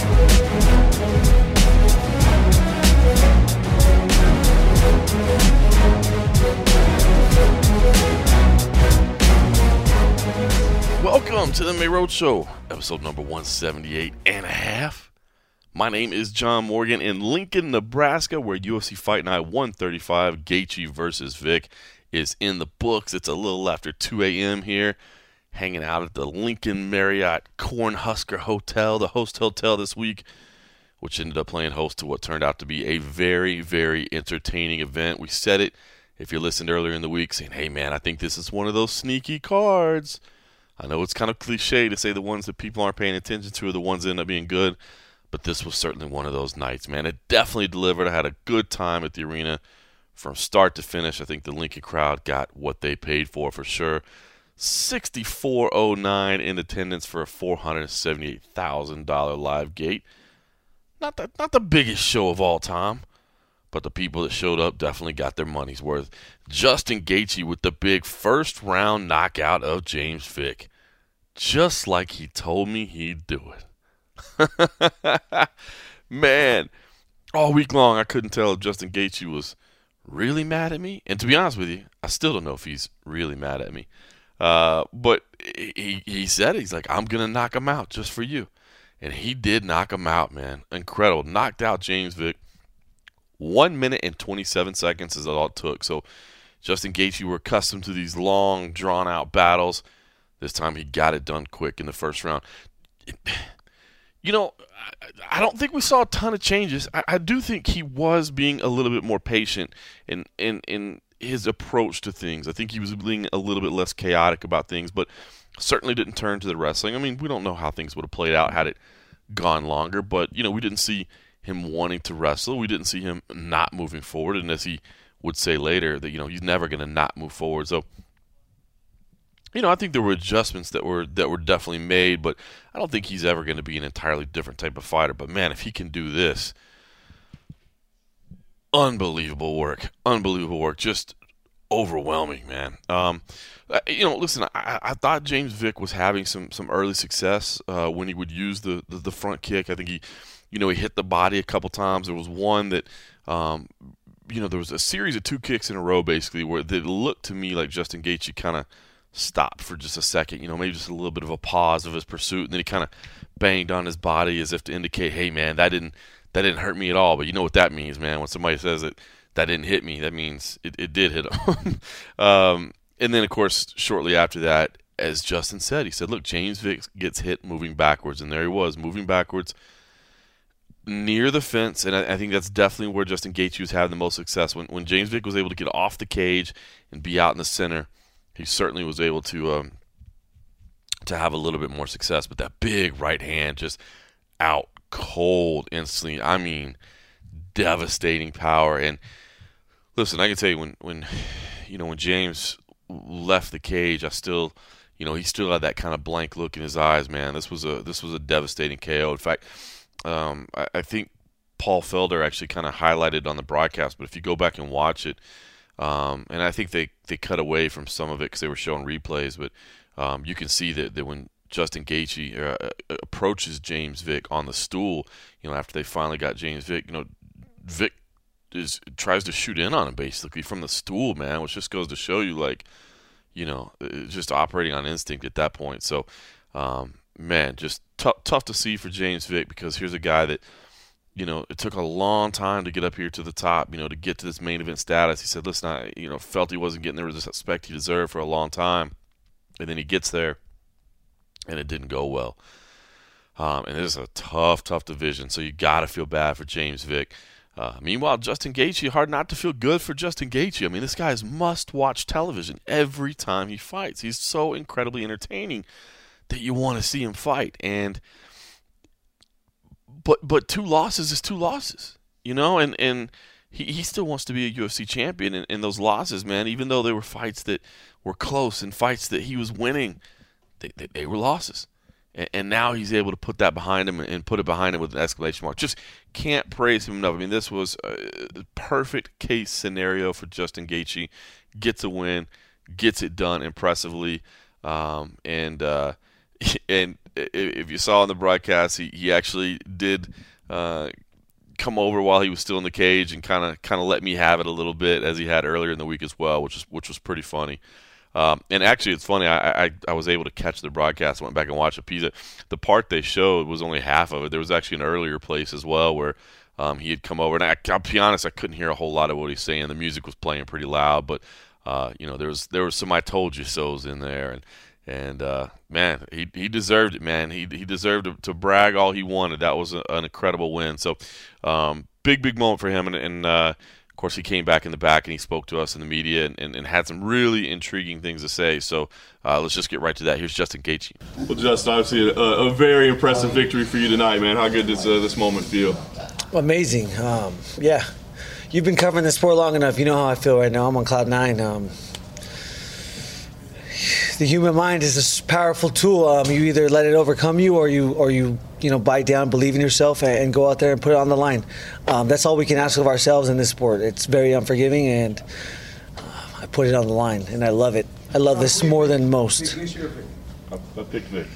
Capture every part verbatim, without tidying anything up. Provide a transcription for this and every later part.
Welcome to the M M A Roadshow, episode number one seventy-eight and a half. My name is John Morgan in Lincoln, Nebraska, where U F C Fight Night one thirty-five, Gaethje versus Vick, is in the books. It's a little after two a.m. here, hanging out at the Lincoln Marriott Cornhusker Hotel, the host hotel this week, which ended up playing host to what turned out to be a very, very entertaining event. We said it, if you listened earlier in the week, saying, hey man, I think this is one of those sneaky cards. I know it's kind of cliche to say the ones that people aren't paying attention to are the ones that end up being good, but this was certainly one of those nights, man. It definitely delivered. I had a good time at the arena from start to finish. I think the Lincoln crowd got what they paid for, for sure. sixty-four oh nine in attendance for a four hundred seventy-eight thousand dollars live gate. Not the, not the biggest show of all time, but the people that showed up definitely got their money's worth. Justin Gaethje with the big first-round knockout of James Vick. Just like he told me he'd do it. Man, all week long I couldn't tell if Justin Gaethje was really mad at me. And to be honest with you, I still don't know if he's really mad at me. Uh, but he, he said it. He's like, I'm going to knock him out just for you. And he did knock him out, man. Incredible. Knocked out James Vick. One minute and twenty-seven seconds is all it took. So Justin Gaethje, we're accustomed to these long, drawn-out battles. This time he got it done quick in the first round. You know, I don't think we saw a ton of changes. I, I do think he was being a little bit more patient in, in, in his approach to things. I think he was being a little bit less chaotic about things, but certainly didn't turn to the wrestling. I mean, we don't know how things would have played out had it gone longer, but, you know, we didn't see him wanting to wrestle. We didn't see him not moving forward, and as he would say later, that, you know, he's never going to not move forward. So, you know, I think there were adjustments that were that were definitely made, but I don't think he's ever going to be an entirely different type of fighter. But man, if he can do this, unbelievable work, unbelievable work, just overwhelming, man. Um, you know, listen, I, I thought James Vick was having some some early success uh, when he would use the, the the front kick. I think he. You know, he hit the body a couple times. There was one that, um, you know, there was a series of two kicks in a row, basically, where it looked to me like Justin Gaethje kind of stopped for just a second. You know, maybe just a little bit of a pause of his pursuit, and then he kind of banged on his body as if to indicate, hey, man, that didn't that didn't hurt me at all. But you know what that means, man. When somebody says that that didn't hit me, that means it, it did hit him. um, and then, of course, shortly after that, as Justin said, he said, look, James Vick gets hit moving backwards. And there he was, moving backwards near the fence, and I, I think that's definitely where Justin Gaethje was having the most success. When when James Vick was able to get off the cage and be out in the center, he certainly was able to um, to have a little bit more success. But that big right hand just out cold instantly. I mean, devastating power. And listen, I can tell you when when you know when James left the cage, I still you know he still had that kind of blank look in his eyes. Man, this was a this was a devastating K O. In fact. Um, I, I think Paul Felder actually kind of highlighted on the broadcast, but if you go back and watch it, um, and I think they, they cut away from some of it because they were showing replays, but um, you can see that, that when Justin Gaethje uh, approaches James Vick on the stool, you know, after they finally got James Vick, you know, Vick is tries to shoot in on him basically from the stool, man, which just goes to show you, like, you know, just operating on instinct at that point. So, um, man, just tough, tough to see for James Vick because here's a guy that, you know, it took a long time to get up here to the top, you know, to get to this main event status. He said, listen, I, you know, felt he wasn't getting the respect he deserved for a long time. And then he gets there, and it didn't go well. Um, and this is a tough, tough division, so you got to feel bad for James Vick. Uh, meanwhile, Justin Gaethje, hard not to feel good for Justin Gaethje. I mean, this guy is must-watch television every time he fights. He's so incredibly entertaining that you want to see him fight. And but but two losses is two losses, you know, and, and he, he still wants to be a U F C champion. And, and those losses, man, even though they were fights that were close and fights that he was winning, they, they, they were losses. And, and now he's able to put that behind him and put it behind him with an exclamation mark. Just can't praise him enough. I mean, this was a perfect case scenario for Justin Gaethje. Gets a win, gets it done impressively, um, and uh, and if you saw in the broadcast, he, he actually did uh, come over while he was still in the cage and kind of kind of let me have it a little bit, as he had earlier in the week as well, which was which was pretty funny. Um, and actually, it's funny. I, I I was able to catch the broadcast. Went back and watched a piece of the part they showed was only half of it. There was actually an earlier place as well where um, he had come over, and I, I'll be honest, I couldn't hear a whole lot of what he's saying. The music was playing pretty loud, but uh, you know, there was there was some "I told you so's" in there, and and uh, man, he he deserved it, man. He he deserved to, to brag all he wanted. That was a, an incredible win. So um, big big moment for him, and. and uh, Of course, he came back in the back and he spoke to us in the media and, and, and had some really intriguing things to say. So uh, let's just get right to that. Here's Justin Gaethje. Well, Justin, obviously a, a very impressive victory for you tonight, man. How good does uh, this moment feel? Amazing. Um, yeah. You've been covering the sport long enough. You know how I feel right now. I'm on cloud nine. Um, the human mind is a powerful tool. Um, you either let it overcome you, or you, or you, you know, bite down, believe in yourself, and, and go out there and put it on the line. Um, that's all we can ask of ourselves in this sport. It's very unforgiving, and uh, I put it on the line, and I love it. I love this more than most. I picked Vic.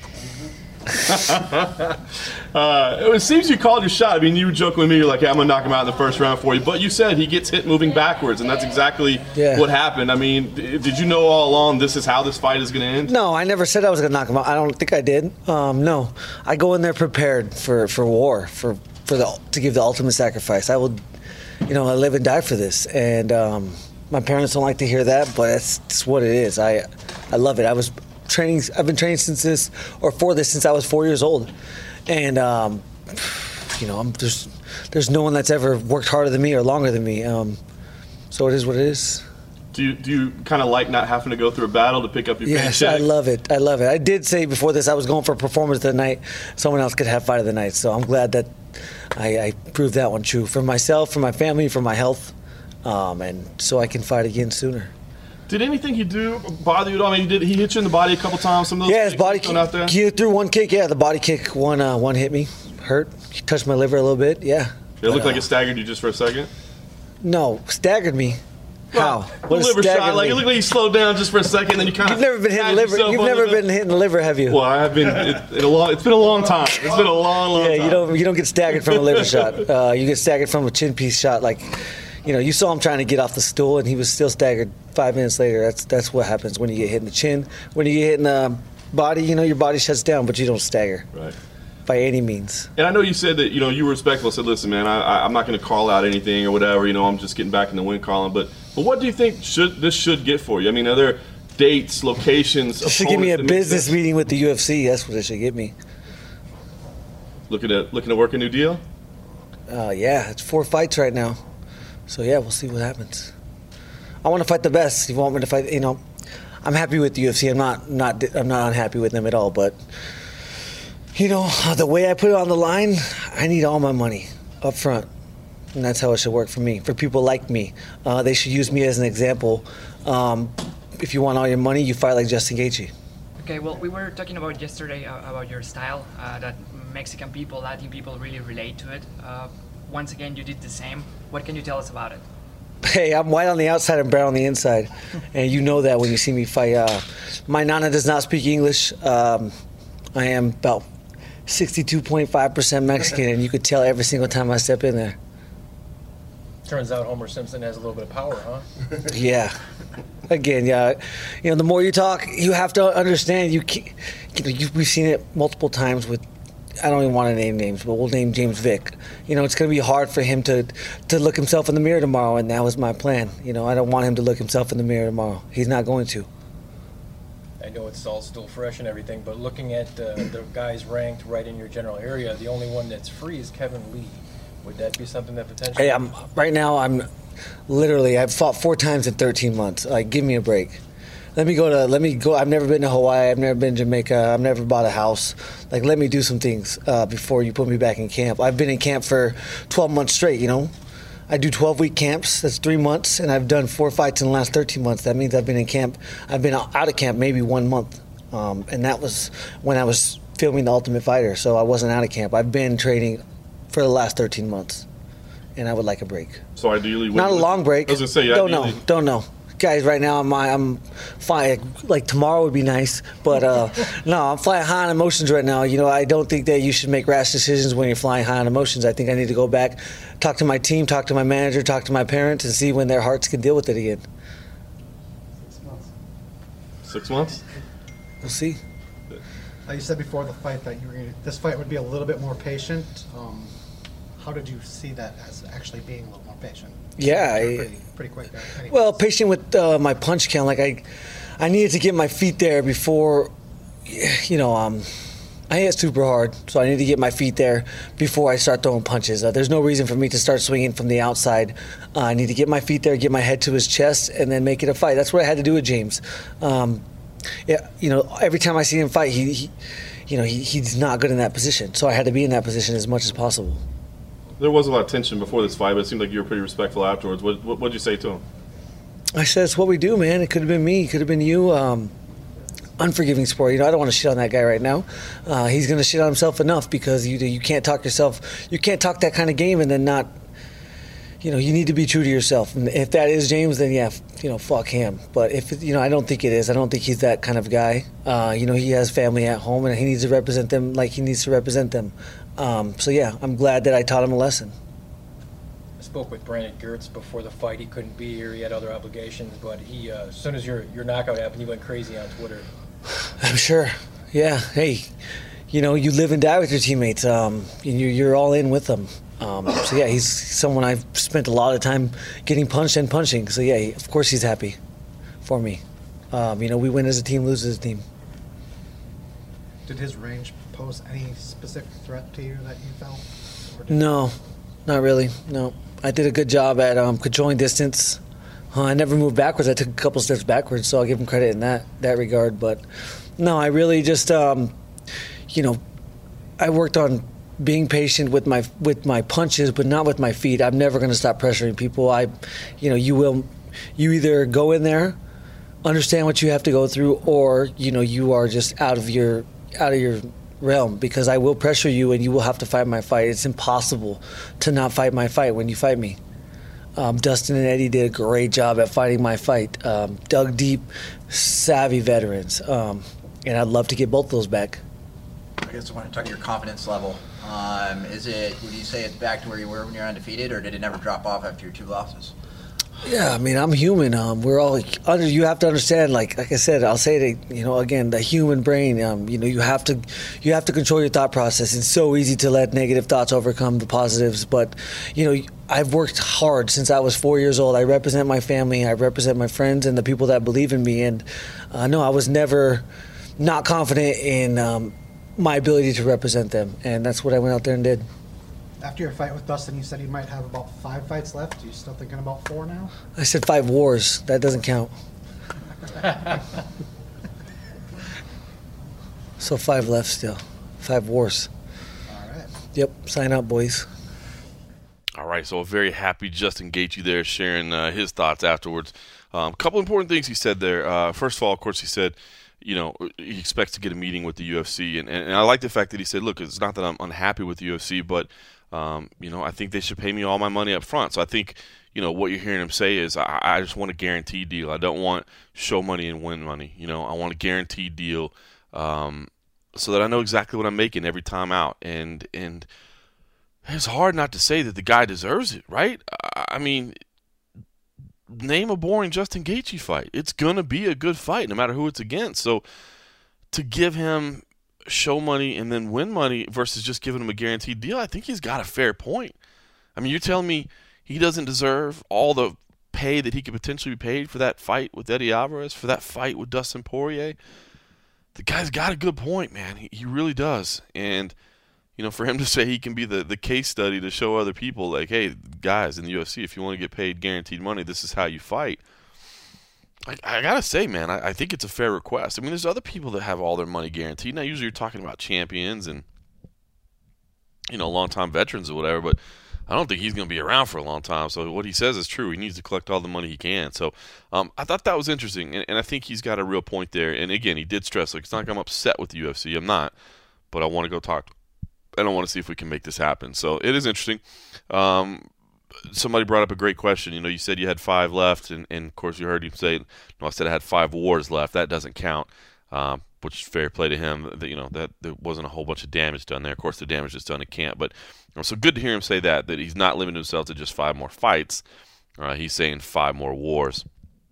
uh, it seems you called your shot. I mean, you were joking with me. You're like, hey, I'm going to knock him out in the first round for you. But you said he gets hit moving backwards, and that's exactly yeah. what happened. I mean, did you know all along this is how this fight is going to end? No, I never said I was going to knock him out. I don't think I did. Um, no. I go in there prepared for, for war, for, for the to give the ultimate sacrifice. I will, you know, I live and die for this. And um, my parents don't like to hear that, but that's, that's what it is. I, I love it. I was... Training. I've been training since this, or for this, since I was four years old, and um, you know, I'm, there's there's no one that's ever worked harder than me or longer than me. Um, so it is what it is. Do you do you kind of like not having to go through a battle to pick up your yes, paycheck? Yes, I love it. I love it. I did say before this I was going for performance of the night. Someone else could have fight of the night. So I'm glad that I, I proved that one true for myself, for my family, for my health, um, and so I can fight again sooner. Did anything he do bother you at all? I mean, did he hit you in the body a couple times? Some of those yeah, his body kick. Out there? He threw one kick. Yeah, the body kick. One uh, one hit me, hurt. He touched my liver a little bit. Yeah. It looked uh, like it staggered you just for a second. No, staggered me. Well, How? What liver shot? Like it looked like you slowed down just for a second, and then you kind of. You've never been hitting liver. You've never been hitting the liver, have you? Well, I have been. It, it a long, it's been a long time. It's been a long, long yeah, time. Yeah, you don't. You don't get staggered from a liver shot. Uh, you get staggered from a chin piece shot, like. You know, you saw him trying to get off the stool, and he was still staggered five minutes later. That's that's what happens when you get hit in the chin. When you get hit in the body, you know, your body shuts down, but you don't stagger. Right. By any means. And I know you said that, you know, you were respectful. Said, listen, man, I, I, I'm not going to call out anything or whatever. You know, I'm just getting back in the win column. But but what do you think should this should get for you? I mean, are there dates, locations? It should give me a business meeting with the U F C. That's what it should get me. Looking at looking to work a new deal? Uh, yeah, it's four fights right now. So yeah, we'll see what happens. I want to fight the best. If you want me to fight, you know, I'm happy with the U F C. I'm not, not, I'm not unhappy with them at all. But you know, the way I put it on the line, I need all my money up front, and that's how it should work for me. For people like me, uh, they should use me as an example. Um, if you want all your money, you fight like Justin Gaethje. Okay, well, we were talking about yesterday uh, about your style, uh, that Mexican people, Latin people really relate to it. Uh, once again, you did the same. What can you tell us about it? Hey, I'm white on the outside and brown on the inside, and you know that when you see me fight. Uh, my nana does not speak English. Um, I am about sixty-two point five percent Mexican, and you could tell every single time I step in there. Turns out Homer Simpson has a little bit of power, huh? Yeah. Again, yeah. You know, the more you talk, you have to understand. You, can't, you know, you, we've seen it multiple times with. I don't even want to name names, but we'll name James Vick. You know, it's going to be hard for him to to look himself in the mirror tomorrow, and that was my plan. You know, I don't want him to look himself in the mirror tomorrow. He's not going to. I know it's all still fresh and everything, but looking at uh, the guys ranked right in your general area, the only one that's free is Kevin Lee. Would that be something that potentially? Hey, I'm right now. I'm literally. I've fought four times in thirteen months. Like, give me a break. Let me go to. Let me go. I've never been to Hawaii. I've never been to Jamaica. I've never bought a house. Like, let me do some things uh, before you put me back in camp. I've been in camp for twelve months straight. You know, I do twelve week camps. That's three months, and I've done four fights in the last thirteen months. That means I've been in camp. I've been out of camp maybe one month, um, and that was when I was filming The Ultimate Fighter. So I wasn't out of camp. I've been training for the last thirteen months, and I would like a break. So ideally, not a long break. I was gonna say, don't ideally, know. Don't know. guys, right now I'm I'm flying. Like tomorrow would be nice, but uh, no, I'm flying high on emotions right now. You know, I don't think that you should make rash decisions when you're flying high on emotions. I think I need to go back, talk to my team, talk to my manager, talk to my parents, and see when their hearts can deal with it again. Six months. Six months? We'll see. Uh, you said before the fight that you were gonna, this fight would be a little bit more patient. Um, how did you see that as actually being a little more patient? Yeah, You were I- pretty, pretty quick there. Anyways. Well, patient with uh, my punch count. Like I, I needed to get my feet there before, you know, um, I hit super hard, so I need to get my feet there before I start throwing punches. Uh, there's no reason for me to start swinging from the outside. Uh, I need to get my feet there, get my head to his chest, and then make it a fight. That's what I had to do with James. Um, yeah, you know, every time I see him fight, he, he you know, he, he's not good in that position. So I had to be in that position as much as possible. There was a lot of tension before this fight, but it seemed like you were pretty respectful afterwards. What what what'd you say to him? I said, it's what we do, man. It could have been me. It could have been you. Um, unforgiving sport. You know, I don't want to shit on that guy right now. Uh, he's going to shit on himself enough because you you can't talk yourself. You can't talk that kind of game and then not. You know, you need to be true to yourself. And if that is James, then yeah, you know, fuck him. But if you know, I don't think it is. I don't think he's that kind of guy. Uh, you know, he has family at home and he needs to represent them like he needs to represent them. Um, so yeah, I'm glad that I taught him a lesson. I spoke with Brandon Gertz before the fight. He couldn't be here. He had other obligations, but he, uh, as soon as your your knockout happened, he went crazy on Twitter. I'm sure. Yeah. Hey, you know, you live and die with your teammates. Um, and you, you're all in with them. Um, so yeah, he's someone I've spent a lot of time getting punched and punching. So yeah, he, of course he's happy for me. Um, you know, we win as a team, lose as a team. Did his range pose any specific threat to you that you felt? Or did No, not really. No, I did a good job at um, controlling distance. Uh, I never moved backwards. I took a couple steps backwards, so I'll give him credit in that that regard. But no, I really just, um, you know, I worked on being patient with my with my punches, but not with my feet. I'm never going to stop pressuring people. I, you know, you will, you either go in there, understand what you have to go through, or you know, you are just out of your out of your realm because I will pressure you and you will have to fight my fight. It's impossible to not fight my fight when you fight me. Um, Dustin and Eddie did a great job at fighting my fight. Um, dug deep, savvy veterans, um, and I'd love to get both of those back. I guess I want to talk to your confidence level. Um, is it, would you say it's back to where you were when you're undefeated, or did it never drop off after your two losses? Yeah, I mean, I'm human. Um, we're all under. You have to understand, like, like I said, I'll say it. You know, again, the human brain. Um, you know, you have to, you have to control your thought process. It's so easy to let negative thoughts overcome the positives. But, you know, I've worked hard since I was four years old. I represent my family. I represent my friends and the people that believe in me. And uh, no, I was never not confident in um, my ability to represent them. And that's what I went out there and did. After your fight with Dustin, you said you might have about five fights left. Are you still thinking about four now? I said five wars. That doesn't count. So five left still. Five wars. All right. Yep. Sign up, boys. All right, so a very happy Justin Gaethje there sharing uh, his thoughts afterwards. A um, couple important things he said there. Uh, first of all, of course, he said, you know, he expects to get a meeting with the U F C. And, and, and I like the fact that he said, look, it's not that I'm unhappy with the U F C, but, um, you know, I think they should pay me all my money up front. So I think, you know, what you're hearing him say is I, I just want a guaranteed deal. I don't want show money and win money. You know, I want a guaranteed deal um, so that I know exactly what I'm making every time out. And, and it's hard not to say that the guy deserves it, right? I mean, name a boring Justin Gaethje fight. It's going to be a good fight no matter who it's against. So to give him show money and then win money versus just giving him a guaranteed deal, I think he's got a fair point. I mean, you're telling me he doesn't deserve all the pay that he could potentially be paid for that fight with Eddie Alvarez, for that fight with Dustin Poirier? The guy's got a good point, man. He, he really does. And, you know, for him to say he can be the, the case study to show other people, like, hey, guys in the U F C, if you want to get paid guaranteed money, this is how you fight. I, I got to say, man, I, I think it's a fair request. I mean, there's other people that have all their money guaranteed. Now, usually you're talking about champions and, you know, longtime veterans or whatever, but I don't think he's going to be around for a long time. So what he says is true. He needs to collect all the money he can. So um, I thought that was interesting, and, and I think he's got a real point there. And, again, he did stress, like, it's not like I'm upset with the U F C. I'm not. But I want to go talk. I don't want to see if we can make this happen. So it is interesting. Um, somebody brought up a great question. You know, you said you had five left, and, and of course you heard him say, no, I said I had five wars left. That doesn't count, um, which is fair play to him. That, you know, that there wasn't a whole bunch of damage done there. Of course, the damage is done at camp, but you know, so good to hear him say that, that he's not limiting himself to just five more fights. Uh, he's saying five more wars.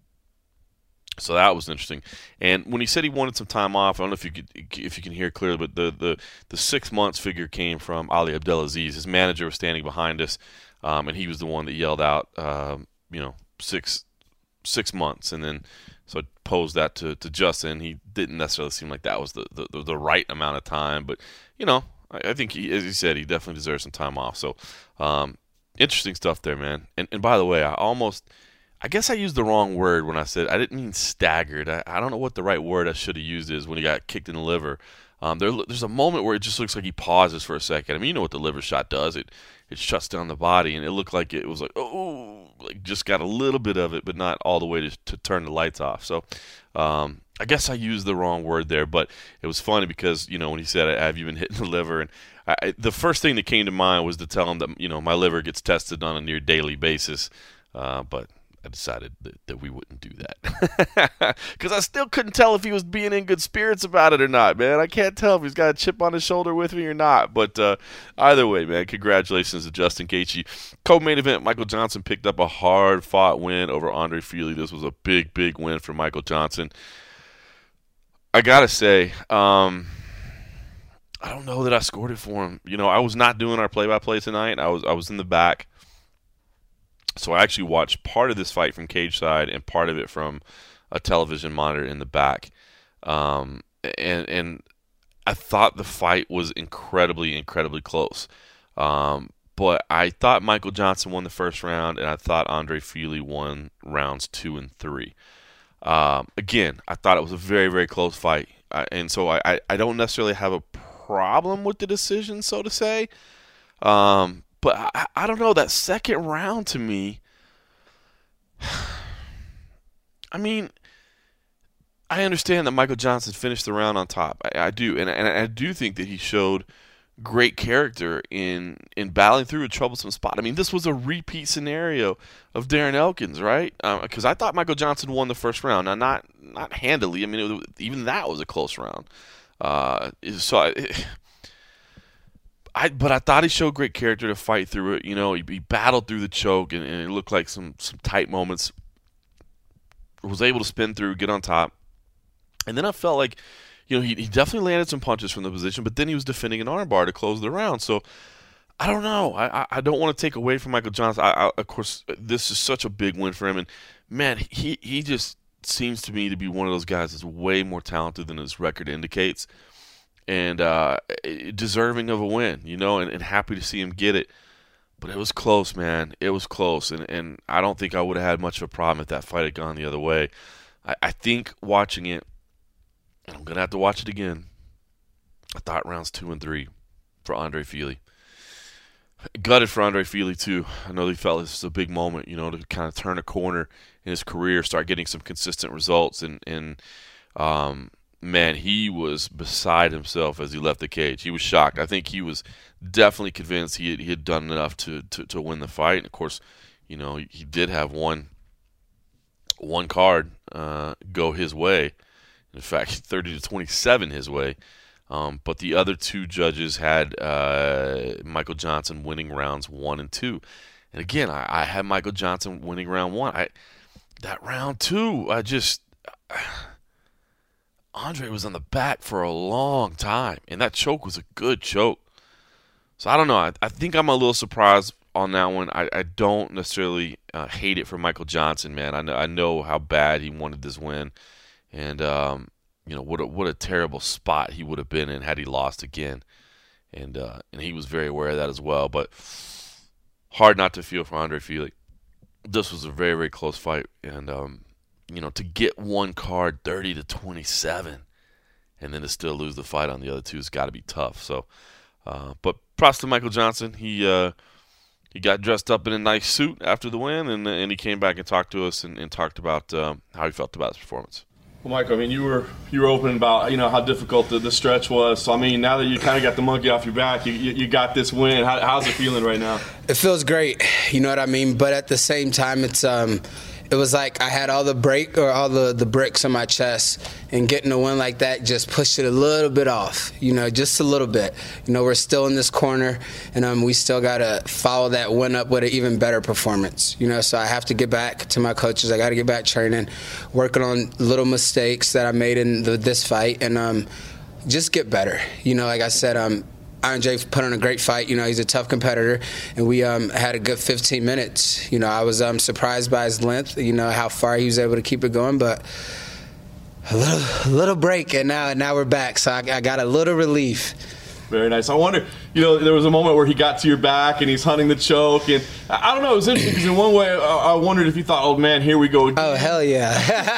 So that was interesting. And when he said he wanted some time off, I don't know if you could, if you can hear clearly, but the, the, the six months figure came from Ali Abdelaziz. His manager was standing behind us, um, and he was the one that yelled out, um, you know, six six months. And then so I posed that to, to Justin. He didn't necessarily seem like that was the, the, the right amount of time. But, you know, I, I think, he, as he said, he definitely deserves some time off. So um, interesting stuff there, man. And, and by the way, I almost – I guess I used the wrong word when I said I didn't mean staggered. I, I don't know what the right word I should have used is when he got kicked in the liver. Um, there, there's a moment where it just looks like he pauses for a second. I mean, you know what the liver shot does. It it shuts down the body, and it looked like it was like, oh, like just got a little bit of it, but not all the way to, to turn the lights off. So um, I guess I used the wrong word there, but it was funny because, you know, when he said, have you been hitting the liver? And I, the first thing that came to mind was to tell him that, you know, my liver gets tested on a near daily basis, uh, but I decided that, that we wouldn't do that because I still couldn't tell if he was being in good spirits about it or not, man. I can't tell if he's got a chip on his shoulder with me or not. But uh, either way, man, congratulations to Justin Gaethje. Co-main event, Michael Johnson picked up a hard-fought win over Andre Fili. This was a big, big win for Michael Johnson. I got to say, um, I don't know that I scored it for him. You know, I was not doing our play-by-play tonight. I was I was in the back. So I actually watched part of this fight from cage side and part of it from a television monitor in the back. Um, and and I thought the fight was incredibly, incredibly close. Um, but I thought Michael Johnson won the first round, and I thought Andre Fili won rounds two and three. Um, again, I thought it was a very, very close fight. I, and so I, I, I don't necessarily have a problem with the decision, so to say. Um But I, I don't know, that second round to me, I mean, I understand that Michael Johnson finished the round on top. I, I do, and, and I do think that he showed great character in in battling through a troublesome spot. I mean, this was a repeat scenario of Darren Elkins, right? Because um, I thought Michael Johnson won the first round. Now, not not handily. I mean, it was, even that was a close round. Uh, so I... It, I, but I thought he showed great character to fight through it. You know, he, he battled through the choke, and, and it looked like some, some tight moments. Was able to spin through, get on top. And then I felt like, you know, he, he definitely landed some punches from the position, but then he was defending an armbar to close the round. So, I don't know. I, I, I don't want to take away from Michael Johnson. I, I, of course, this is such a big win for him. And, man, he, he just seems to me to be one of those guys that's way more talented than his record indicates. And uh, deserving of a win, you know, and, and happy to see him get it. But it was close, man. It was close. And, and I don't think I would have had much of a problem if that fight had gone the other way. I, I think watching it, and I'm going to have to watch it again, I thought rounds two and three for Andre Fili. Gutted for Andre Fili, too. I know he felt this was a big moment, you know, to kind of turn a corner in his career, start getting some consistent results. And, and um man, he was beside himself as he left the cage. He was shocked. I think he was definitely convinced he had, he had done enough to, to, to win the fight. And, of course, you know, he, he did have one one card uh, go his way. In fact, thirty to twenty-seven his way. Um, but the other two judges had uh, Michael Johnson winning rounds one and two. And, again, I, I had Michael Johnson winning round one. I That round two, I just – Andre was on the back for a long time, and that choke was a good choke. So I don't know. I, I think I'm a little surprised on that one. I, I don't necessarily uh, hate it for Michael Johnson, man. I know, I know how bad he wanted this win, and um, you know what a, what a terrible spot he would have been in had he lost again, and uh, and he was very aware of that as well. But hard not to feel for Andre Fili. This was a very very close fight, and um, you know, to get one card thirty to twenty-seven and then to still lose the fight on the other two has got to be tough. So, uh, but props to Michael Johnson. He uh, he got dressed up in a nice suit after the win, and and he came back and talked to us and, and talked about um, how he felt about his performance. Well, Michael, I mean, you were you were open about, you know, how difficult the, the stretch was. So, I mean, now that you kind of got the monkey off your back, you, you, you got this win. How, how's it feeling right now? It feels great, you know what I mean? But at the same time, it's um, it was like I had all the break or all the, the bricks on my chest, and getting a win like that just pushed it a little bit off, you know, just a little bit. You know, we're still in this corner, and um, we still got to follow that win up with an even better performance, you know, so I have to get back to my coaches. I got to get back training, working on little mistakes that I made in the, this fight, and um, just get better. You know, like I said, um, Andre put on a great fight. You know, he's a tough competitor, and we um, had a good fifteen minutes. You know, I was um, surprised by his length, you know, how far he was able to keep it going, but a little, a little break, and now, now we're back, so I, I got a little relief. Very nice. I wonder, you know, there was a moment where he got to your back and he's hunting the choke, and I don't know, it was interesting because in one way I wondered if you thought, oh man, here we go again. Oh, hell yeah.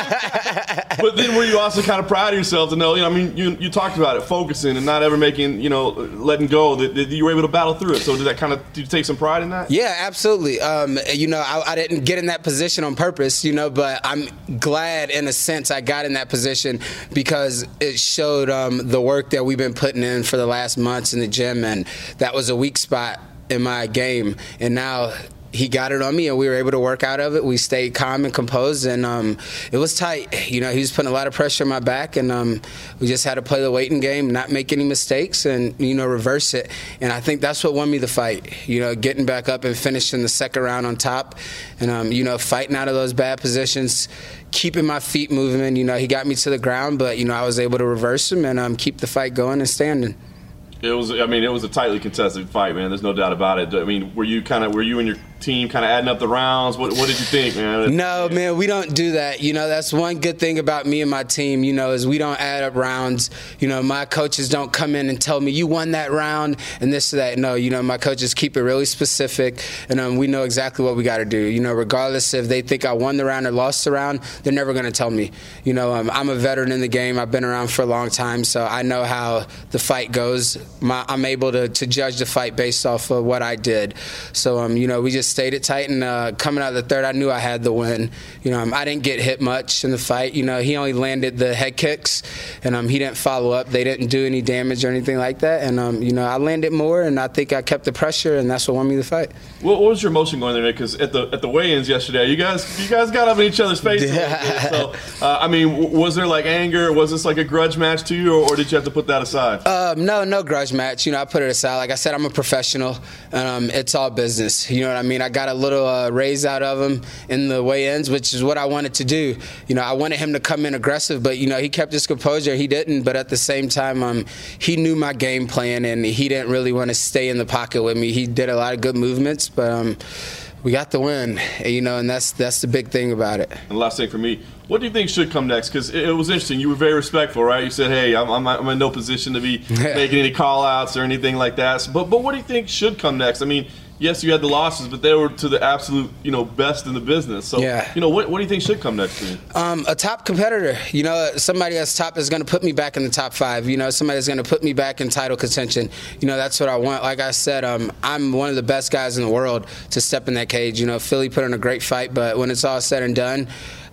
But then were you also kind of proud of yourself to know, you know, I mean, you you talked about it, focusing and not ever making, you know, letting go, that, that you were able to battle through it. So did that kind of, did you take some pride in that? Yeah, absolutely. Um, you know, I, I didn't get in that position on purpose, you know, but I'm glad in a sense I got in that position because it showed um, the work that we've been putting in for the last months in the gym, and that was a weak spot in my game, and now he got it on me and we were able to work out of it. We stayed calm and composed, and um, it was tight. You know, he was putting a lot of pressure on my back, and um, we just had to play the waiting game, not make any mistakes, and, you know, reverse it. And I think that's what won me the fight, you know, getting back up and finishing the second round on top, and, um, you know, fighting out of those bad positions, keeping my feet moving. You know, he got me to the ground, but, you know, I was able to reverse him and um, keep the fight going and standing. It was, I mean, it was a tightly contested fight, man. There's no doubt about it. I mean, were you kind of, were you and your team kind of adding up the rounds? What, what did you think, man? No, man, we don't do that. You know, that's one good thing about me and my team, you know, is we don't add up rounds. You know, my coaches don't come in and tell me, you won that round and this or that. No, you know, my coaches keep it really specific, and um, we know exactly what we got to do. You know, regardless if they think I won the round or lost the round, they're never going to tell me. You know, um, I'm a veteran in the game. I've been around for a long time, so I know how the fight goes. My, I'm able to, to judge the fight based off of what I did. So, um, you know, we just stayed it tight, and uh, coming out of the third, I knew I had the win. You know, um, I didn't get hit much in the fight. You know, he only landed the head kicks, and um, he didn't follow up. They didn't do any damage or anything like that. And, um, you know, I landed more, and I think I kept the pressure, and that's what won me the fight. What, what was your emotion going there, Nick? Because at the at the weigh-ins yesterday, you guys you guys got up in each other's faces. Yeah. So, uh, I mean, was there like anger? Was this like a grudge match to you, or, or did you have to put that aside? Um, no, no grudge match. You know, I put it aside. Like I said, I'm a professional, and um, it's all business. You know what I mean? I got a little uh, raise out of him in the weigh-ins, which is what I wanted to do. You know, I wanted him to come in aggressive, but, you know, he kept his composure. He didn't, but at the same time, um, he knew my game plan, and he didn't really want to stay in the pocket with me. He did a lot of good movements, but um, we got the win, you know, and that's that's the big thing about it. And the last thing for me, what do you think should come next? Because it, it was interesting. You were very respectful, right? You said, hey, I'm, I'm, I'm in no position to be making any call-outs or anything like that. So, but, but what do you think should come next? I mean, yes, you had the losses, but they were to the absolute, you know, best in the business. So, yeah. you know, what, what do you think should come next for you? Um, a top competitor. You know, somebody that's top is going to put me back in the top five. You know, somebody that's going to put me back in title contention. You know, that's what I want. Like I said, um, I'm one of the best guys in the world to step in that cage. You know, Philly put on a great fight, but when it's all said and done,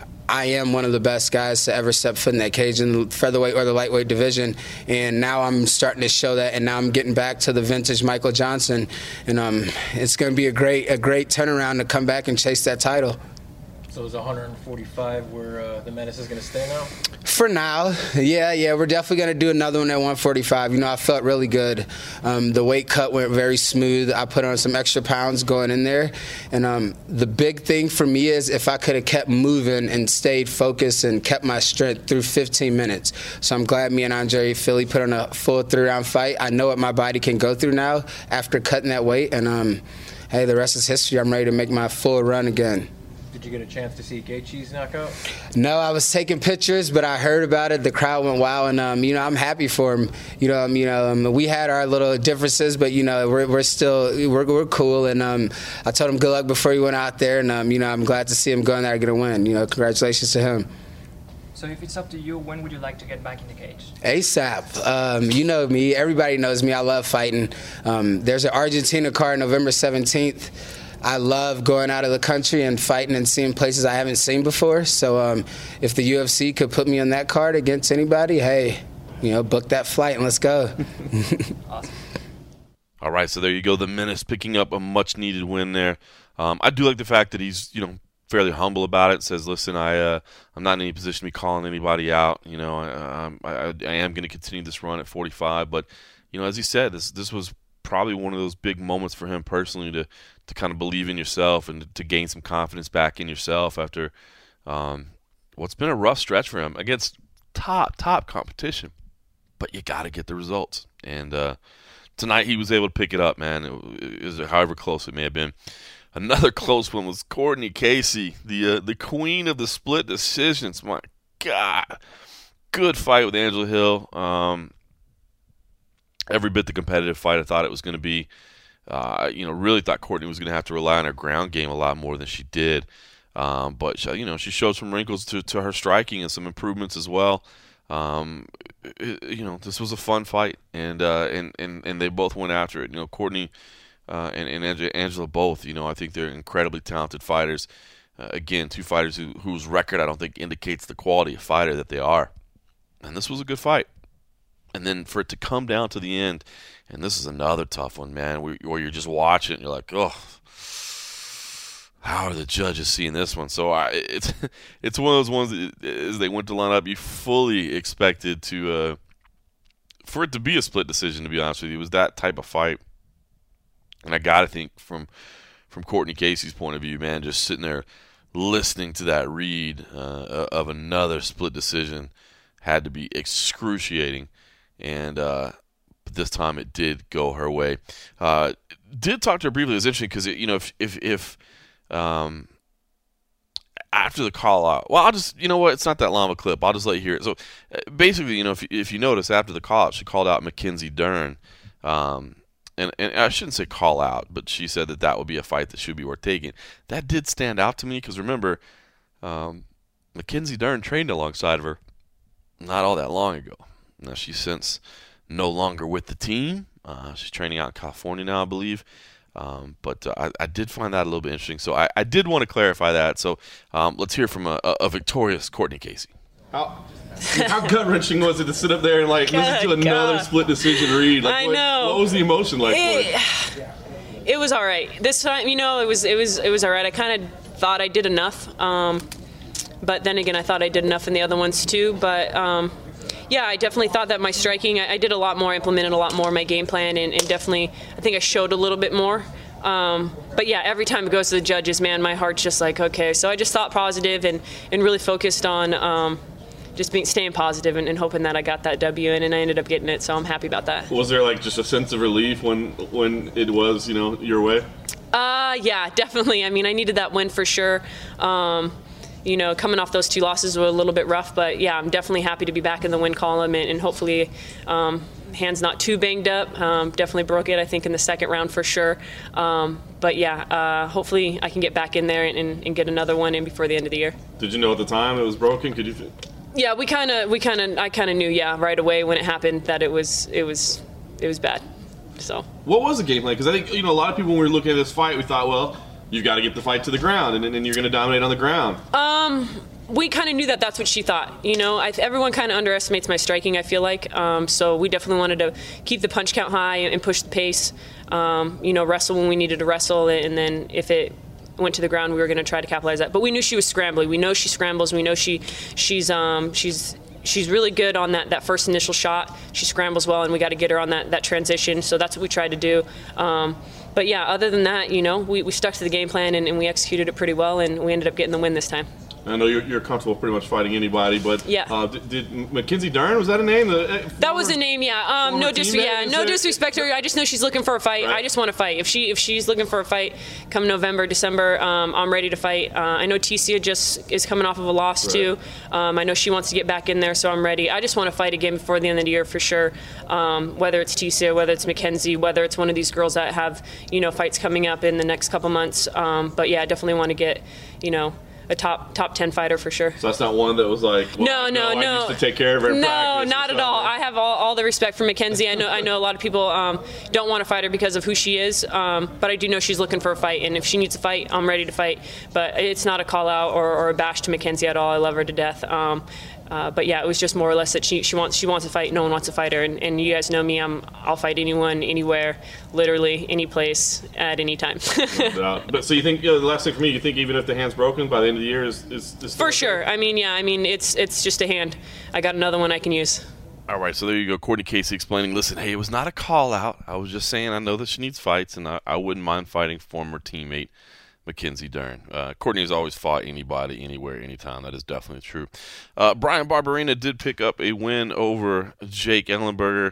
I am one of the best guys to ever step foot in that cage in the featherweight or the lightweight division, and now I'm starting to show that, and now I'm getting back to the vintage Michael Johnson, and um, it's going to be a great, a great turnaround to come back and chase that title. So is one forty-five where uh, the Menace is going to stay now? For now, yeah, yeah, we're definitely going to do another one at one forty-five. You know, I felt really good. Um, the weight cut went very smooth. I put on some extra pounds going in there. And um, the big thing for me is if I could have kept moving and stayed focused and kept my strength through fifteen minutes. So I'm glad me and Andre Philly put on a full three-round fight. I know what my body can go through now after cutting that weight. And, um, hey, the rest is history. I'm ready to make my full run again. Did you get a chance to see Gaethje's knockout? No, I was taking pictures, but I heard about it. The crowd went wild, and um, you know, I'm happy for him. You know, um, you know, um, we had our little differences, but you know, we're we're still we're we're cool. And um, I told him good luck before he went out there, and um, you know, I'm glad to see him going there and get a win. You know, congratulations to him. So if it's up to you, when would you like to get back in the cage? ASAP. Um, you know me. Everybody knows me. I love fighting. Um, there's an Argentina card November seventeenth. I love going out of the country and fighting and seeing places I haven't seen before. So um, if the U F C could put me on that card against anybody, hey, you know, book that flight and let's go. Awesome. All right, so there you go. The Menace picking up a much-needed win there. Um, I do like the fact that he's, you know, fairly humble about it. Says, "Listen, I, uh, I'm not in any position to be calling anybody out. You know, I, I, I am going to continue this run at forty-five." But, you know, as he said, this this was probably one of those big moments for him personally to to kind of believe in yourself and to, to gain some confidence back in yourself after um, what's been a rough stretch for him against top top competition. But you got to get the results, and uh, tonight he was able to pick it up, man. It was, however close it may have been. Another close one was Courtney Casey, the uh, the queen of the split decisions. My God, good fight with Angela Hill. Um, every bit the competitive fight I thought it was going to be. Uh, you know, really thought Courtney was going to have to rely on her ground game a lot more than she did. Um, but you know, she showed some wrinkles to to her striking and some improvements as well. Um, it, you know, this was a fun fight, and uh, and and and they both went after it. You know, Courtney uh, and and Angela, Angela both. You know, I think they're incredibly talented fighters. Uh, again, two fighters who, whose record I don't think indicates the quality of fighter that they are. And this was a good fight. And then for it to come down to the end, and this is another tough one, man, where, where you're just watching and you're like, oh, how are the judges seeing this one? So I, it's it's one of those ones that as they went to line up, you fully expected to uh, for it to be a split decision. To be honest with you, it was that type of fight, and I gotta think from from Courtney Casey's point of view, man, just sitting there listening to that read uh, of another split decision had to be excruciating, and uh, but this time it did go her way. Uh, did talk to her briefly. It was interesting because you know if if if Um, after the call out, well, I'll just, you know what, it's not that long of a clip. I'll just let you hear it. So basically, you know, if, if you notice after the call out, she called out Mackenzie Dern. Um, and, and I shouldn't say call out, but she said that that would be a fight that should be worth taking. That did stand out to me because remember, um, Mackenzie Dern trained alongside of her not all that long ago. Now she's since no longer with the team. Uh, she's training out in California now, I believe. Um, but uh, I, I did find that a little bit interesting. So I, I did want to clarify that. So um, let's hear from a, a, a victorious Courtney Casey. How, how gut-wrenching was it to sit up there and like listen to another God. split decision read? Like, I what, know. What was the emotion like? It, for it? it was all right. This time, you know, it was it was it was all right. I kind of thought I did enough, um, but then again, I thought I did enough in the other ones too. But um, yeah, I definitely thought that my striking, I, I did a lot more, implemented a lot more of my game plan, and, and definitely, I think I showed a little bit more. Um, but yeah, every time it goes to the judges, man, my heart's just like, okay. So I just thought positive and, and really focused on um, just being staying positive and, and hoping that I got that W in, and I ended up getting it. So I'm happy about that. Was there like just a sense of relief when when it was, you know, your way? Uh, yeah, definitely. I mean, I needed that win for sure. Um, you know, coming off those two losses were a little bit rough, but yeah, I'm definitely happy to be back in the win column and, and hopefully. Um, Hands not too banged up. Um, definitely broke it, I think, in the second round for sure. Um, but yeah, uh, hopefully I can get back in there and, and get another one in before the end of the year. Did you know at the time it was broken? Could you? Yeah, we kind of, we kind of, I kind of knew, yeah, right away when it happened that it was, it was, it was bad. So. What was the game plan? Because I think you know a lot of people when we were looking at this fight, we thought, well, you've got to get the fight to the ground, and then you're going to dominate on the ground. Um. We kind of knew that that's what she thought. You know, I, everyone kind of underestimates my striking, I feel like. Um, so we definitely wanted to keep the punch count high and, and push the pace. Um, you know, wrestle when we needed to wrestle, and then if it went to the ground, we were going to try to capitalize that. But we knew she was scrambling. We know she scrambles. We know she she's um, she's she's really good on that, that first initial shot. She scrambles well, and we got to get her on that, that transition. So that's what we tried to do. Um, but yeah, other than that, you know, we, we stuck to the game plan and, and we executed it pretty well, and we ended up getting the win this time. I know you're, you're comfortable pretty much fighting anybody, but yeah. uh, did, did Mackenzie Dern, was that a name? The, uh, that was a name, yeah. Um, no, dis- yeah, no disrespect to her. I just know she's looking for a fight. Right. I just want to fight. If she if she's looking for a fight, come November, December, um, I'm ready to fight. Uh, I know Ticia just is coming off of a loss right. too. Um, I know she wants to get back in there, so I'm ready. I just want to fight again before the end of the year for sure. Um, whether it's Ticia, whether it's Mackenzie, whether it's one of these girls that have you know fights coming up in the next couple months. Um, but yeah, I definitely want to get you know. a top top ten fighter for sure. So that's not one that was like, well, no, no, no, no. I used to take care of her in no, practice. not at all. I have all, all the respect for Mackenzie. I know I know a lot of people um, don't want to fight her because of who she is, um, but I do know she's looking for a fight, and if she needs a fight, I'm ready to fight. But it's not a call out or, or a bash to Mackenzie at all. I love her to death. Um, Uh, but yeah, it was just more or less that she, she wants she wants to fight. No one wants to fight her, and, and you guys know me. I'm I'll fight anyone, anywhere, literally, any place, at any time. No, but so you think, you know, the last thing for me, you think even if the hand's broken by the end of the year is is, is for sure. I mean, yeah, I mean it's it's just a hand. I got another one I can use. All right, so there you go. Courtney Casey explaining, listen, hey, it was not a call out. I was just saying I know that she needs fights, and I, I wouldn't mind fighting former teammate Mackenzie Dern. Uh, Courtney has always fought anybody, anywhere, anytime. That is definitely true. Uh, Bryan Barberena did pick up a win over Jake Ellenberger.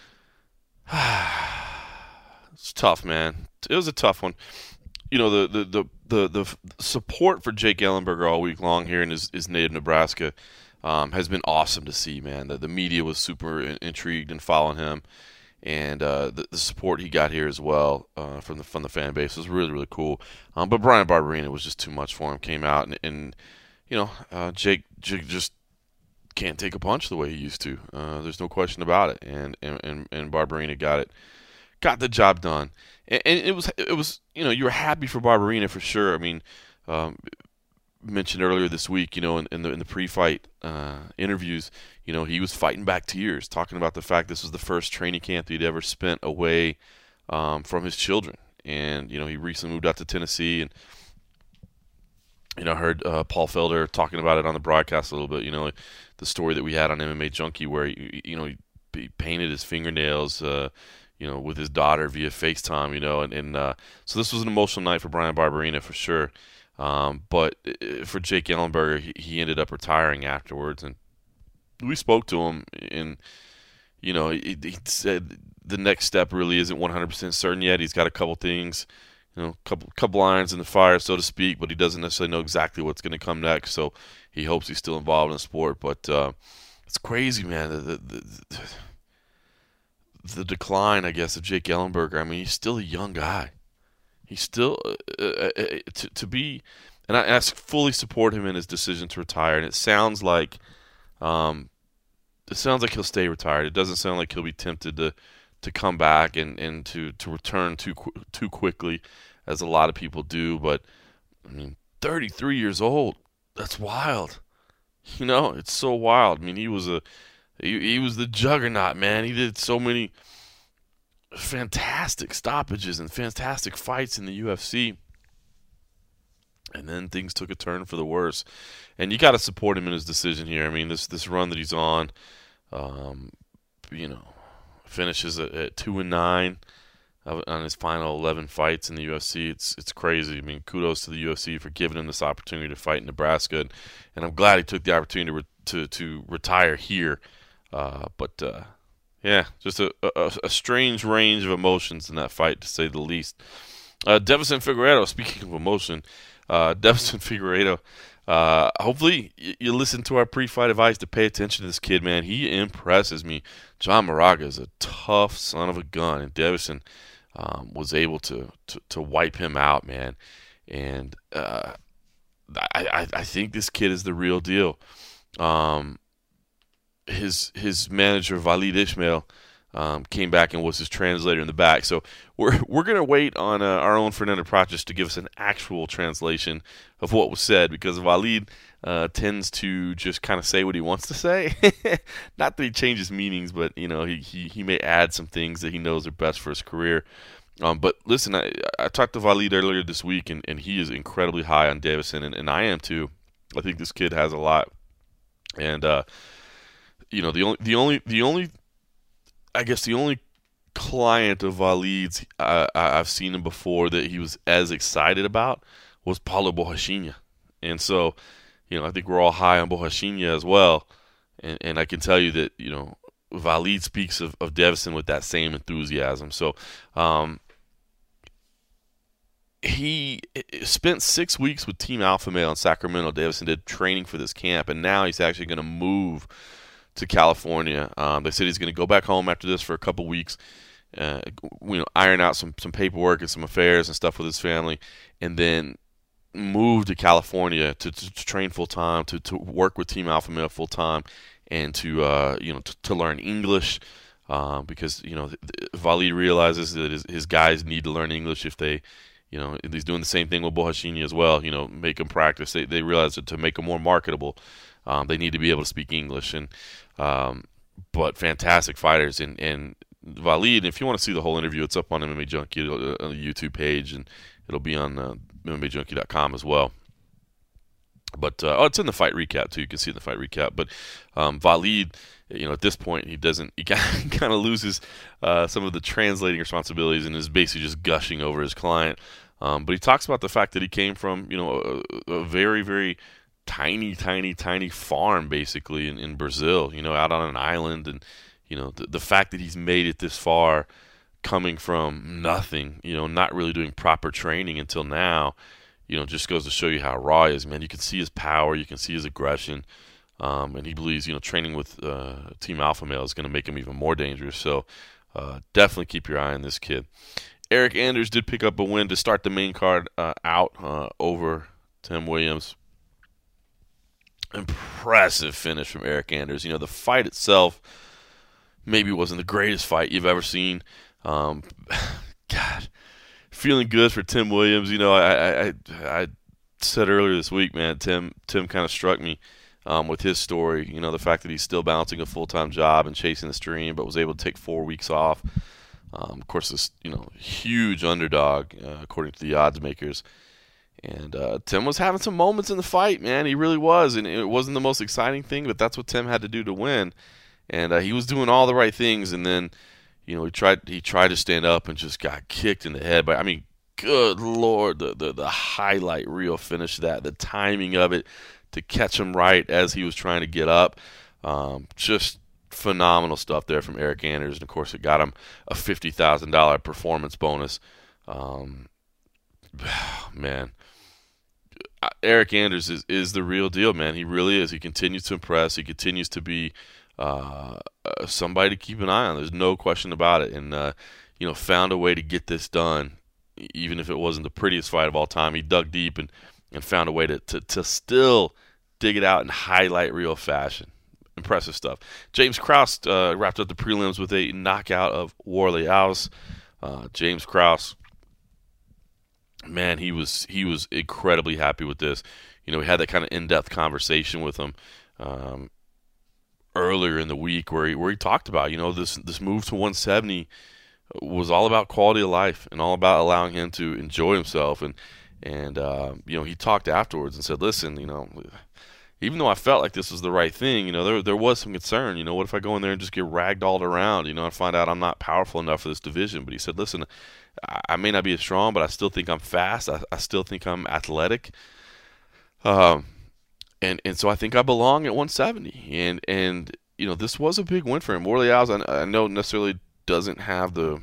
It's tough, man. It was a tough one. You know, the the, the, the, the support for Jake Ellenberger all week long here in his, his native Nebraska um, has been awesome to see, man. The, the media was super in, intrigued and following him. And uh, the, the support he got here as well uh, from the from the fan base was really, really cool. Um, but Bryan Barberena was just too much for him. Came out and, and you know, uh, Jake, Jake just can't take a punch the way he used to. Uh, there's no question about it. And and, and, and Barberena got it, got the job done. And, and it was it was you know, you were happy for Barberena for sure. I mean, um, mentioned earlier this week, you know, in, in the in the pre-fight uh, interviews, you know, he was fighting back tears, talking about the fact this was the first training camp that he'd ever spent away um, from his children, and you know, he recently moved out to Tennessee, and you know, I heard uh, Paul Felder talking about it on the broadcast a little bit. You know, the story that we had on M M A Junkie where he, you know, he, he painted his fingernails, uh, you know, with his daughter via FaceTime, you know, and, and uh, so this was an emotional night for Bryan Barberena for sure. Um, but for Jake Ellenberger, he, he ended up retiring afterwards, and we spoke to him, and you know, he, he said the next step really isn't one hundred percent certain yet. He's got a couple things, you know, couple couple irons in the fire, so to speak, but he doesn't necessarily know exactly what's going to come next. So he hopes he's still involved in the sport. But uh, it's crazy, man. The, the, the, the decline, I guess, of Jake Ellenberger. I mean, he's still a young guy. He's still uh, uh, to to be, and I, I fully support him in his decision to retire. And it sounds like, um, it sounds like he'll stay retired. It doesn't sound like he'll be tempted to, to come back and, and to, to return too too quickly, as a lot of people do. But I mean, thirty-three years old. That's wild. You know, it's so wild. I mean, he was a he, he was the juggernaut, man. He did so many fantastic stoppages and fantastic fights in the U F C, and then things took a turn for the worse. And you got to support him in his decision here. I mean, this this run that he's on, um, you know, finishes at, at two and nine on his final eleven fights in the U F C. It's it's crazy. I mean, kudos to the U F C for giving him this opportunity to fight in Nebraska, and, and I'm glad he took the opportunity to re- to, to retire here. Uh, but uh, yeah, just a, a, a strange range of emotions in that fight, to say the least. Uh, Deiveson Figueiredo, speaking of emotion, uh, Deiveson Figueiredo, uh, hopefully you, you listen to our pre-fight advice to pay attention to this kid, man. He impresses me. John Moraga is a tough son of a gun, and Deiveson um, was able to, to, to wipe him out, man. And uh, I, I, I think this kid is the real deal. Um, his his manager, Walid Ismail, um, came back and was his translator in the back. So we're we're gonna wait on uh, our own Fernando Prates to give us an actual translation of what was said, because Walid uh, tends to just kind of say what he wants to say. Not that he changes meanings, but you know, he, he he may add some things that he knows are best for his career. Um, but listen, I, I talked to Walid earlier this week, and, and he is incredibly high on Deiveson, and, and I am too. I think this kid has a lot, and uh, you know, the only the only the only I guess the only client of Walid's uh, I've seen him before that he was as excited about was Paulo Borrachinha. And so, you know, I think we're all high on Borrachinha as well. And, and I can tell you that, you know, Walid speaks of, of Deiveson with that same enthusiasm. So um, he spent six weeks with Team Alpha Male in Sacramento. Deiveson did training for this camp, and now he's actually going to move to California. Um, they said he's going to go back home after this for a couple weeks, uh, you know, iron out some, some paperwork and some affairs and stuff with his family, and then moved to California to, to, to train full time, to, to work with Team Alpha Male full time, and to uh, you know to, to learn English, uh, because you know Waleed realizes that his, his guys need to learn English if they, you know, he's doing the same thing with Bohashini as well. You know, make them practice. They they realize that to make them more marketable, um, they need to be able to speak English. And um, but fantastic fighters, and and Waleed. If you want to see the whole interview, it's up on M M A Junkie on the YouTube page, and it'll be on uh, M M A Junkie dot com as well. But uh, oh, it's in the fight recap too. You can see the fight recap. But um, Waleed, you know, at this point, he doesn't. He kind of loses uh, some of the translating responsibilities and is basically just gushing over his client. Um, but he talks about the fact that he came from, you know, a, a very, very tiny, tiny, tiny farm, basically in, in Brazil. You know, out on an island, and you know, the, the fact that he's made it this far, coming from nothing. You know, not really doing proper training until now. You know, just goes to show you how raw he is, man. You can see his power, you can see his aggression, um, and he believes, you know, training with uh, Team Alpha Male is going to make him even more dangerous. So uh, definitely keep your eye on this kid. Eric Anders did pick up a win to start the main card uh, out uh, over Tim Williams. Impressive finish from Eric Anders. You know, the fight itself maybe wasn't the greatest fight you've ever seen. Um, God. Feeling good for Tim Williams. You know, I, I I said earlier this week, man, Tim Tim kind of struck me um, with his story. You know, the fact that he's still balancing a full-time job and chasing this dream, but was able to take four weeks off. Um, of course, this, you know, huge underdog, uh, according to the odds makers. And uh, Tim was having some moments in the fight, man. He really was. And it wasn't the most exciting thing, but that's what Tim had to do to win. And uh, he was doing all the right things, and then, you know, he tried he tried to stand up and just got kicked in the head. But, I mean, good Lord, the, the, the highlight reel finish, that, the timing of it to catch him right as he was trying to get up. Um, just phenomenal stuff there from Eric Anders. And, of course, it got him a fifty thousand dollars performance bonus. Um, man, Eric Anders is, is the real deal, man. He really is. He continues to impress. He continues to be Uh, uh, somebody to keep an eye on. There's no question about it. And, uh, you know, found a way to get this done, even if it wasn't the prettiest fight of all time. He dug deep and, and found a way to, to, to still dig it out in highlight reel fashion. Impressive stuff. James Krause uh, wrapped up the prelims with a knockout of Warley Alves. Uh, James Krause, man, he was he was incredibly happy with this. You know, we had that kind of in-depth conversation with him Um, earlier in the week where he, where he talked about, you know, this this move to one seventy was all about quality of life and all about allowing him to enjoy himself. And, and uh, you know, he talked afterwards and said, listen, you know, even though I felt like this was the right thing, you know, there there was some concern. You know, what if I go in there and just get ragdolled around, you know, and find out I'm not powerful enough for this division? But he said, listen, I, I may not be as strong, but I still think I'm fast. I, I still think I'm athletic. Um, And and so I think I belong at one seventy. And, and you know, this was a big win for him. Warley Alves, I, I know necessarily doesn't have the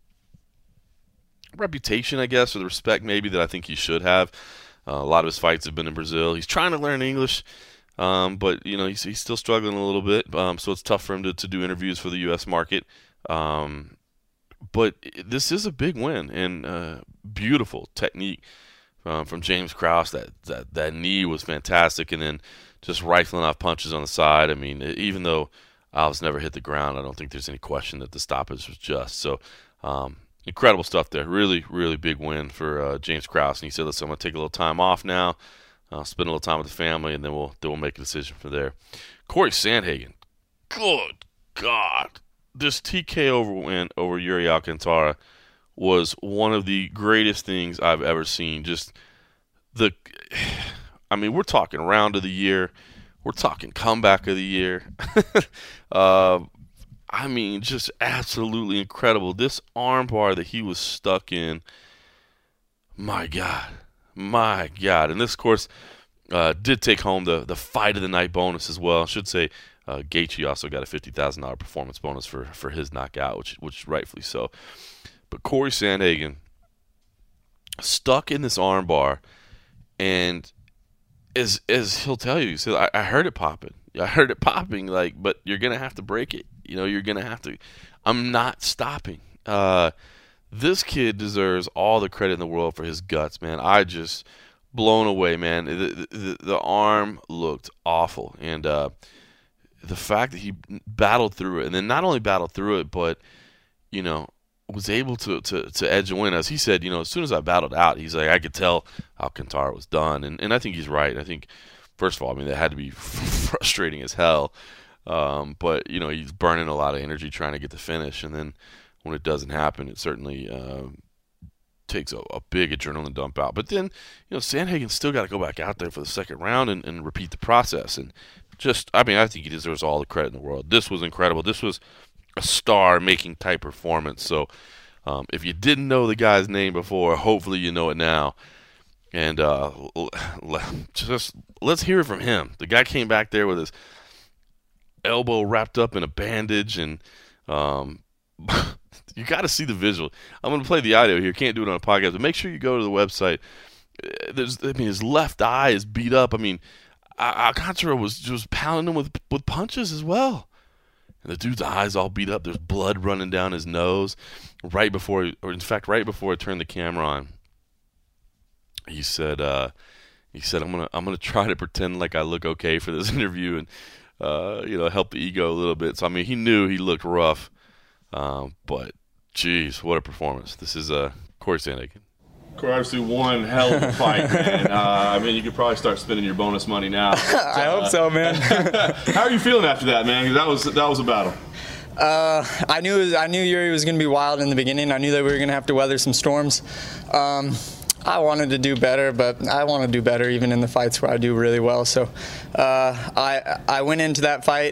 reputation, I guess, or the respect maybe that I think he should have. Uh, a lot of his fights have been in Brazil. He's trying to learn English, um, but, you know, he's, he's still struggling a little bit. Um, so it's tough for him to, to do interviews for the U S market. Um, but this is a big win, and uh, beautiful technique. Um, from James Krause. That, that that knee was fantastic, and then just rifling off punches on the side. I mean, even though Alves never hit the ground, I don't think there's any question that the stoppage was just. So, um, incredible stuff there. Really, really big win for uh, James Krause. And he said, listen, I'm going to take a little time off now, uh, spend a little time with the family, and then we'll, then we'll make a decision from there. Corey Sandhagen, good God. This T K O win over Yuri Alcantara was one of the greatest things I've ever seen. Just the, I mean, we're talking round of the year. We're talking comeback of the year. uh, I mean, just absolutely incredible. This armbar that he was stuck in, my God, my God. And this, of course, uh, did take home the, the fight of the night bonus as well. I should say uh, Gaethje also got a fifty thousand dollars performance bonus for, for his knockout, which which rightfully so. But Corey Sandhagen stuck in this armbar, and as as he'll tell you, he said, I, I heard it popping. I heard it popping, like, but you're going to have to break it. You know, you're going to have to. I'm not stopping. Uh, this kid deserves all the credit in the world for his guts, man. I just, blown away, man. The, the, the arm looked awful, and uh, the fact that he battled through it, and then not only battled through it, but you know, was able to, to, to edge a win. As he said, you know, as soon as I battled out, he's like, I could tell Alcantara was done, and and I think he's right. I think, first of all, I mean, that had to be frustrating as hell, um, but you know, he's burning a lot of energy trying to get the finish, and then when it doesn't happen, it certainly uh, takes a, a big adrenaline dump out. But then, you know, Sandhagen still got to go back out there for the second round and, and repeat the process. And just, I mean, I think he deserves all the credit in the world. This was incredible. This was a star-making type performance. So um, if you didn't know the guy's name before, hopefully you know it now. And uh, just let's hear it from him. The guy came back there with his elbow wrapped up in a bandage, and um, you got to see the visual. I'm going to play the audio here. Can't do it on a podcast, but make sure you go to the website. There's, I mean, his left eye is beat up. I mean, Alcantara was just pounding him with with punches as well. And the dude's eyes all beat up. There's blood running down his nose right before, or in fact, right before I turned the camera on. He said, uh, he said, I'm gonna I'm gonna try to pretend like I look okay for this interview and uh, you know, help the ego a little bit. So I mean, he knew he looked rough, um, but geez, what a performance! This is uh, Corey Sandhagen. Corey, obviously one hell of a fight, man. Uh, I mean, you could probably start spending your bonus money now. But, uh, I hope so, man. How are you feeling after that, man? 'Cause that was that was a battle. Uh, I knew it was, I knew Yuri was going to be wild in the beginning. I knew that we were going to have to weather some storms. Um, I wanted to do better, but I want to do better even in the fights where I do really well. So uh, I I went into that fight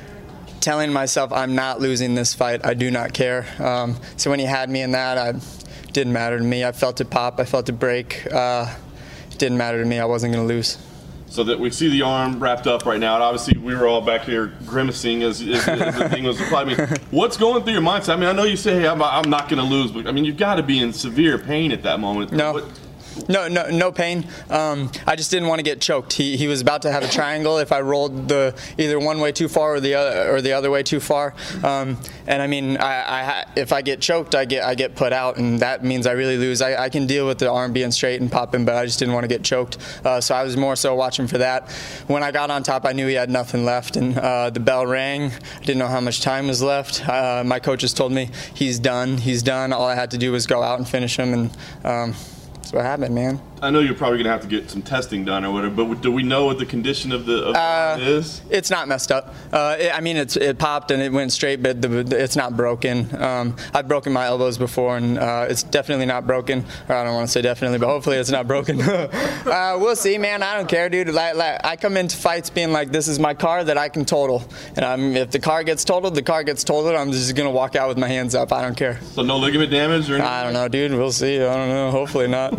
telling myself I'm not losing this fight. I do not care. Um, so when he had me in that, I didn't matter to me. I felt it pop. I felt it break. Uh, it didn't matter to me. I wasn't going to lose. So that we see the arm wrapped up right now, and obviously we were all back here grimacing as, as, as the thing was applied. I mean, what's going through your mindset? I mean, I know you say, hey, I'm, I'm not going to lose, but I mean, you've got to be in severe pain at that moment. No. What, No, no, no pain. Um, I just didn't want to get choked. He he was about to have a triangle if I rolled the either one way too far or the other or the other way too far. Um, and I mean, I, I if I get choked, I get I get put out, and that means I really lose. I, I can deal with the arm being straight and popping, but I just didn't want to get choked. Uh, so I was more so watching for that. When I got on top, I knew he had nothing left, and uh, the bell rang. I didn't know how much time was left. Uh, my coaches told me he's done. He's done. All I had to do was go out and finish him, and. Um, That's what happened, man. I know you're probably going to have to get some testing done or whatever, but do we know what the condition of the, of the uh, is? It's not messed up. Uh, it, I mean, it's, it popped and it went straight, but the, it's not broken. Um, I've broken my elbows before, and uh, it's definitely not broken. Or I don't want to say definitely, but hopefully it's not broken. uh, we'll see, man. I don't care, dude. Like, like, I come into fights being like, this is my car that I can total. And I'm, if the car gets totaled, the car gets totaled. I'm just going to walk out with my hands up. I don't care. So no ligament damage or anything? I don't know, dude. We'll see. I don't know. Hopefully not.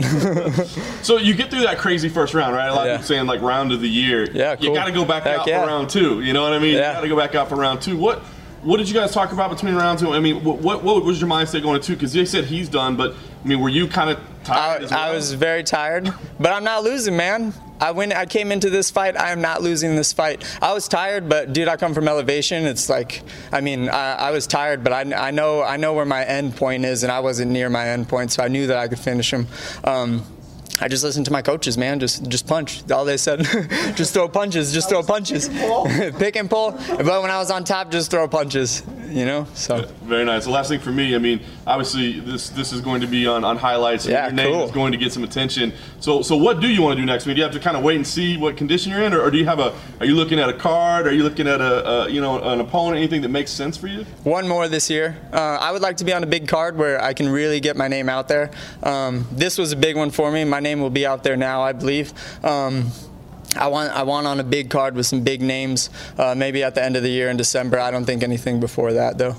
So you get through that crazy first round, right? A lot yeah. of people saying like round of the year. Yeah, cool. You got to go back Heck out yeah. for round two. You know what I mean? Yeah. You got to go back out for round two. What What did you guys talk about between round two? I mean, what what, what was your mindset going to two? Because they said he's done, but I mean, were you kind of tired I, as well? I was very tired, but I'm not losing, man. I went. I came into this fight. I am not losing this fight. I was tired, but dude, I come from elevation. It's like, I mean, I, I was tired, but I, I know I know where my end point is, and I wasn't near my end point, so I knew that I could finish him. Um, I just listened to my coaches, man. Just just punch. All they said, just throw punches. Just throw punches. Pick and pull. Pick and pull. But when I was on top, just throw punches. You know. So. Very nice. The last thing for me, I mean, obviously this this is going to be on, on highlights. And yeah, your name cool. is going to get some attention. So so what do you want to do next? I mean, do you have to kind of wait and see what condition you're in, or, or do you have a? Are you looking at a card? Are you looking at a, a you know an opponent? Anything that makes sense for you? One more this year. Uh, I would like to be on a big card where I can really get my name out there. Um, this was a big one for me. My name will be out there now, I believe. Um, I want I want on a big card with some big names, uh, maybe at the end of the year in December. I don't think anything before that, though.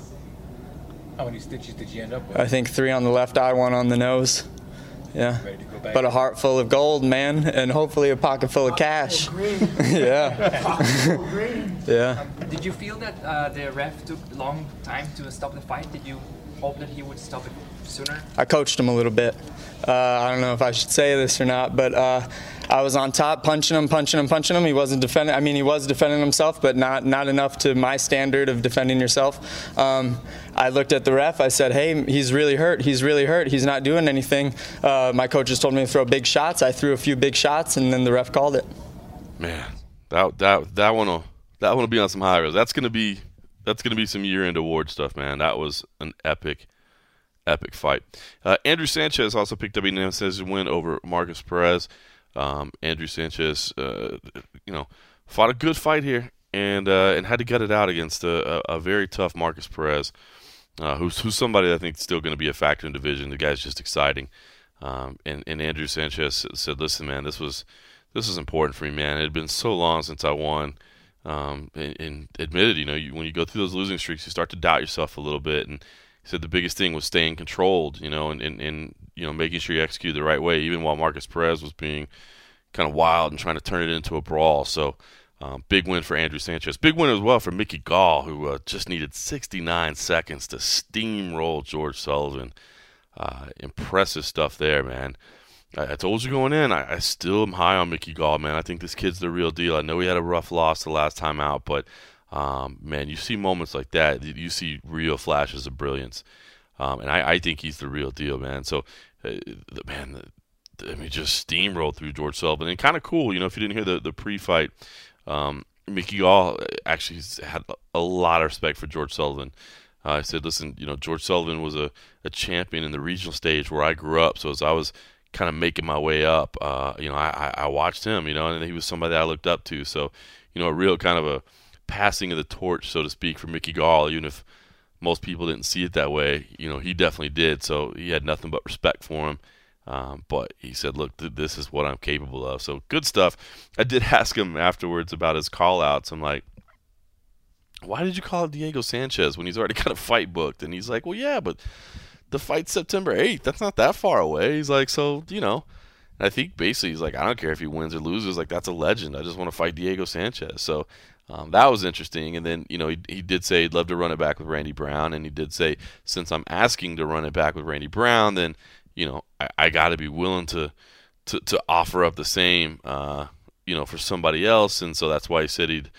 How many stitches did you end up with? I think three on the left eye, one on the nose. Yeah. Ready to go back? But a heart full of gold, man, and hopefully a pocket full of cash. yeah. yeah. Did you feel that uh, the ref took a long time to stop the fight? Did you hope that he would stop it sooner? I coached him a little bit. Uh, I don't know if I should say this or not, but uh, I, I was on top, punching him, punching him, punching him. He wasn't defending. I mean, he was defending himself, but not not enough to my standard of defending yourself. Um, I looked at the ref. I said, "Hey, he's really hurt. He's really hurt. He's not doing anything." Uh, my coaches told me to throw big shots. I threw a few big shots, and then the ref called it. Man, that that that one will that one will be on some high roads. That's gonna be that's gonna be some year-end award stuff, man. That was an epic. Epic fight. Uh, Andrew Sanchez also picked up a unanimous win over Marcus Perez. Um, Andrew Sanchez, uh, you know, fought a good fight here and uh, and had to gut it out against a, a, a very tough Marcus Perez, uh, who's who's somebody that I think is still going to be a factor in the division. The guy's just exciting. Um, and, and Andrew Sanchez said, "Listen, man, this was this was important for me, man. It had been so long since I won." Um, and, and admitted, you know, you, when you go through those losing streaks, you start to doubt yourself a little bit. And he said the biggest thing was staying controlled, you know, and, and, and you know, making sure you execute the right way, even while Marcus Perez was being kind of wild and trying to turn it into a brawl. So um, big win for Andrew Sanchez. Big win as well for Mickey Gall, who uh, just needed sixty-nine seconds to steamroll George Sullivan. Uh, impressive stuff there, man. I, I told you going in, I, I still am high on Mickey Gall, man. I think this kid's the real deal. I know he had a rough loss the last time out, but Um, man, you see moments like that, you see real flashes of brilliance, um, and I, I think he's the real deal, man. So, uh, the, man, the, I mean, just steamrolled through George Sullivan, and kind of cool, you know. If you didn't hear the the pre-fight, um, Mickey Gall actually had a lot of respect for George Sullivan. Uh, I said, listen, you know, George Sullivan was a, a champion in the regional stage where I grew up, so as I was kind of making my way up, uh, you know, I, I watched him, you know, and he was somebody that I looked up to. So, you know, a real kind of a passing of the torch, so to speak, for Mickey Gall. Even if most people didn't see it that way, you know, he definitely did. So he had nothing but respect for him. Um, but he said, look, th- this is what I'm capable of. So good stuff. I did ask him afterwards about his call-outs. I'm like, why did you call out Diego Sanchez when he's already got a fight booked? And he's like, well, yeah, but the fight's September eighth. That's not that far away. He's like, so, you know. And I think basically he's like, I don't care if he wins or loses. Like, that's a legend. I just want to fight Diego Sanchez. So Um, that was interesting. And then, you know, he, he did say he'd love to run it back with Randy Brown. And he did say, since I'm asking to run it back with Randy Brown, then, you know, I, I got to be willing to, to, to offer up the same, uh, you know, for somebody else. And so that's why he said he'd,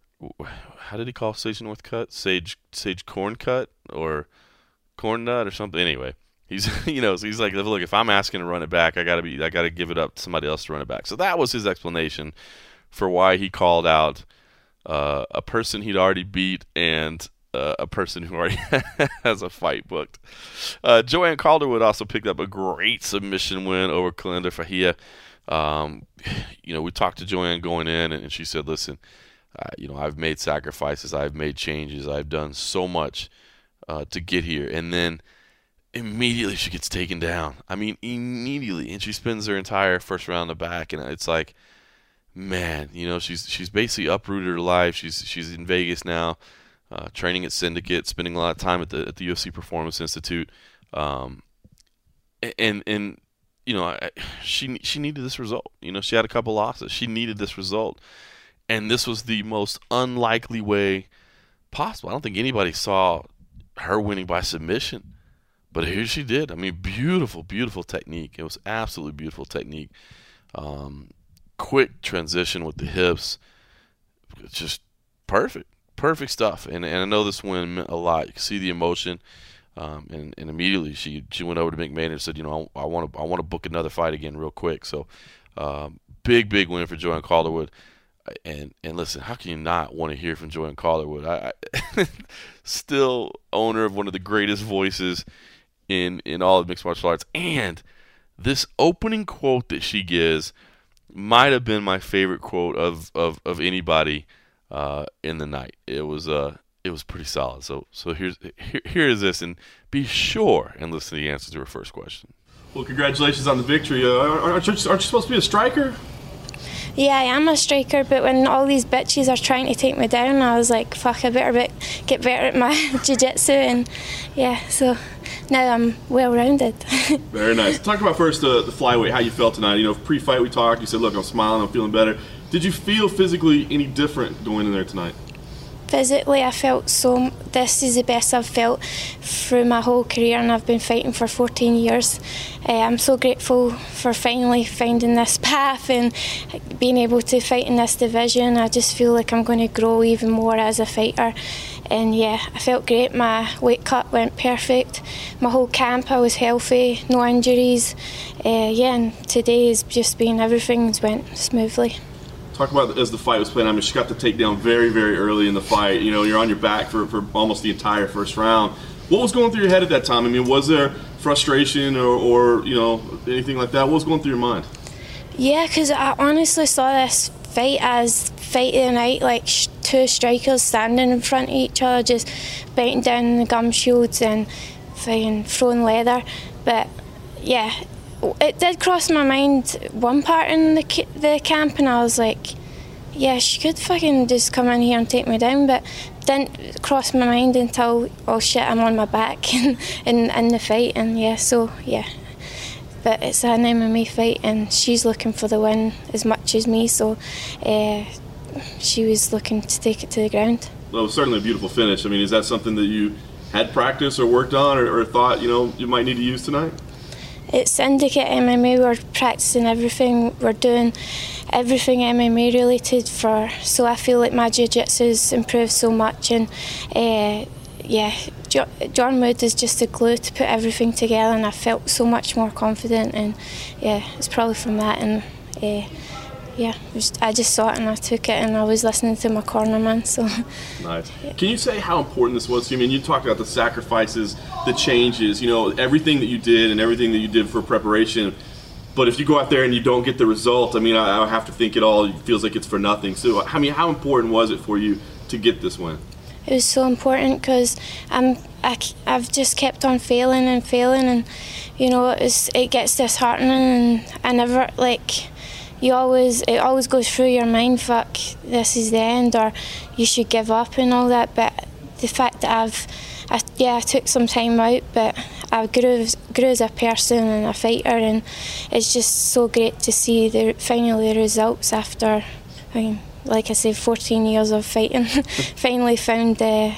how did he call Sage North Cut? Sage, Sage Corn Cut or Corn Nut or something? Anyway, he's, you know, so he's like, look, if I'm asking to run it back, I got to be, I got to give it up to somebody else to run it back. So that was his explanation for why he called out Uh, a person he'd already beat and uh, a person who already has a fight booked. Uh, Joanne Calderwood also picked up a great submission win over Kalenda Fahia. Um, you know, we talked to Joanne going in, and she said, listen, uh, you know, I've made sacrifices. I've made changes. I've done so much uh, to get here. And then immediately she gets taken down. I mean, immediately. And she spends her entire first round in the back, and it's like, man, you know, she's she's basically uprooted her life. She's she's in Vegas now, uh, training at Syndicate, spending a lot of time at the at the U F C Performance Institute, um, and and you know, I, she she needed this result. You know, she had a couple losses. She needed this result, and this was the most unlikely way possible. I don't think anybody saw her winning by submission, but here she did. I mean, beautiful, beautiful technique. It was absolutely beautiful technique. Um, quick transition with the hips, just perfect, perfect stuff. And, and I know this win meant a lot. You can see the emotion, um, and, and immediately she she went over to McMahon and said, you know, I want to I want to book another fight again real quick. So um, big big win for Joanne Calderwood. And and listen, how can you not want to hear from Joanne Calderwood? I, I still owner of one of the greatest voices in in all of mixed martial arts, and this opening quote that she gives might have been my favorite quote of, of, of anybody uh, in the night. It was uh it was pretty solid. So so here's here, here is this, and be sure and listen to the answer to her first question. Well, congratulations on the victory. Uh, aren't, you, aren't you supposed to be a striker? Yeah, I am a striker, but when all these bitches are trying to take me down, I was like, fuck, I better be, get better at my jiu-jitsu, and yeah, so now I'm well-rounded. Very nice. Talk about first uh, the flyweight, how you felt tonight. You know, pre-fight we talked, you said, look, I'm smiling, I'm feeling better. Did you feel physically any different going in there tonight? physically, I felt so. This is the best I've felt through my whole career, and I've been fighting for fourteen years. Uh, I'm so grateful for finally finding this path and being able to fight in this division. I just feel like I'm going to grow even more as a fighter. And yeah, I felt great. My weight cut went perfect. My whole camp, I was healthy, no injuries. Uh, yeah, and today has just been, everything's went smoothly. Talk about as the fight was playing. I mean, she got the takedown very, very early in the fight. You know, you're on your back for, for almost the entire first round. What was going through your head at that time? I mean, was there frustration or, or you know, anything like that? What was going through your mind? Yeah, because I honestly saw this fight as fight of the night, like sh- two strikers standing in front of each other, just biting down the gum shields and fucking throwing leather. But yeah, it did cross my mind one part in the the camp, and I was like, yeah, she could fucking just come in here and take me down, but didn't cross my mind until, oh shit, I'm on my back in, in, in the fight. And yeah, so yeah. But it's an M M A fight, and she's looking for the win as much as me, so uh, she was looking to take it to the ground. Well, it was certainly a beautiful finish. I mean, is that something that you had practiced or worked on, or, or thought, you know, you might need to use tonight? It's Syndicate M M A. We're practicing everything. We're doing everything M M A related for. So I feel like my jiu-jitsu's improved so much, and uh, yeah, jo- John Wood is just the glue to put everything together, and I felt so much more confident. And yeah, it's probably from that. And uh, yeah, just, I just saw it and I took it, and I was listening to my corner man. So nice. Yeah. Can you say how important this was to you? I mean, you talked about the sacrifices, the changes, you know, everything that you did and everything that you did for preparation. But if you go out there and you don't get the result, I mean, I, I have to think it all feels like it's for nothing. So, I mean, how important was it for you to get this win? It was so important because I'm I, I've just kept on failing and failing, and you know, it's, it gets disheartening, and I never like. You always, it always goes through your mind, fuck, this is the end, or you should give up and all that. But the fact that I've, I, yeah, I took some time out, but I grew, grew as a person and a fighter, and it's just so great to see the finally the results after, I mean, like I said, fourteen years of fighting. Finally found the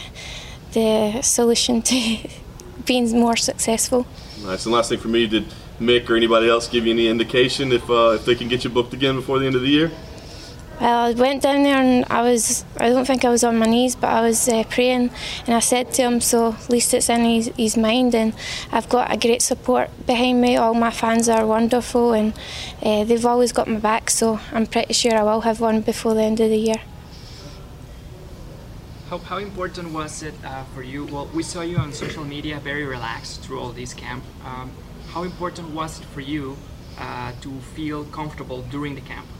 the solution to being more successful. Nice. And last thing for me, did Mick or anybody else give you any indication if uh, if they can get you booked again before the end of the year? Well, I went down there and I was, I don't think I was on my knees, but I was uh, praying, and I said to him, so at least it's in his, his mind, and I've got a great support behind me. All my fans are wonderful, and uh, they've always got my back, so I'm pretty sure I will have one before the end of the year. How, how important was it uh, for you? Well, we saw you on social media very relaxed through all this camp. Um, how important was it for you uh, to feel comfortable during the camp?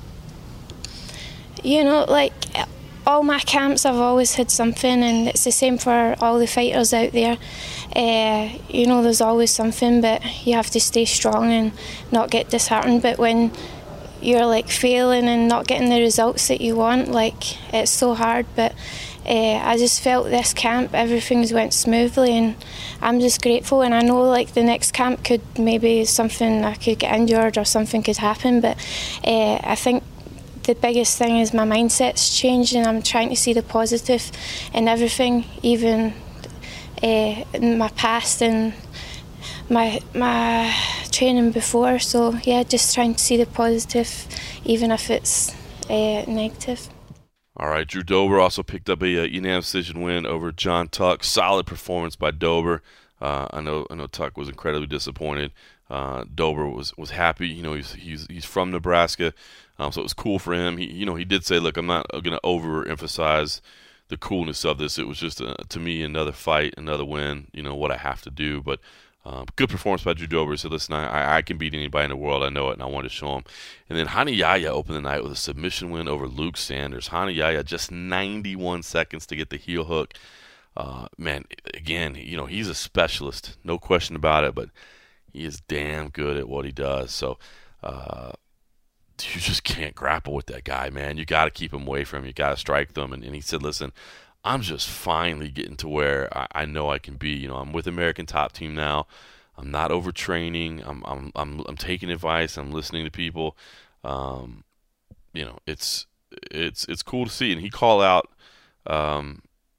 You know, like all my camps, I've always had something, and it's the same for all the fighters out there. Uh, you know, there's always something, but you have to stay strong and not get disheartened. But when you're like failing and not getting the results that you want, like it's so hard. But uh, I just felt this camp, everything's went smoothly, and I'm just grateful. And I know like the next camp could maybe something, I could get injured or something could happen, but uh, I think the biggest thing is my mindset's changed, and I'm trying to see the positive in everything, even uh, in my past and my my training before. So yeah, just trying to see the positive, even if it's uh, negative. All right, Drew Dober also picked up a, a unanimous decision win over John Tuck. Solid performance by Dober. Uh, I know I know Tuck was incredibly disappointed. Uh, Dober was, was happy. You know, he's he's he's from Nebraska, um, so it was cool for him. He you know he did say, "Look, I'm not going to overemphasize the coolness of this. It was just a, to me another fight, another win. You know what I have to do." But um, good performance by Drew Dober. He said, "Listen, I I can beat anybody in the world. I know it, and I want to show him." And then Rani Yahya opened the night with a submission win over Luke Sanders. Rani Yahya just ninety-one seconds to get the heel hook. Uh, man, again, you know he's a specialist, no question about it, but he is damn good at what he does. So uh, you just can't grapple with that guy, man. You got to keep him away from him. You got to strike them. And, and he said, listen, I'm just finally getting to where I, I know I can be. You know, I'm with American Top Team now. I'm not overtraining. I'm I'm I'm I'm taking advice. I'm listening to people. Um, you know, it's it's it's cool to see. And he called out, um,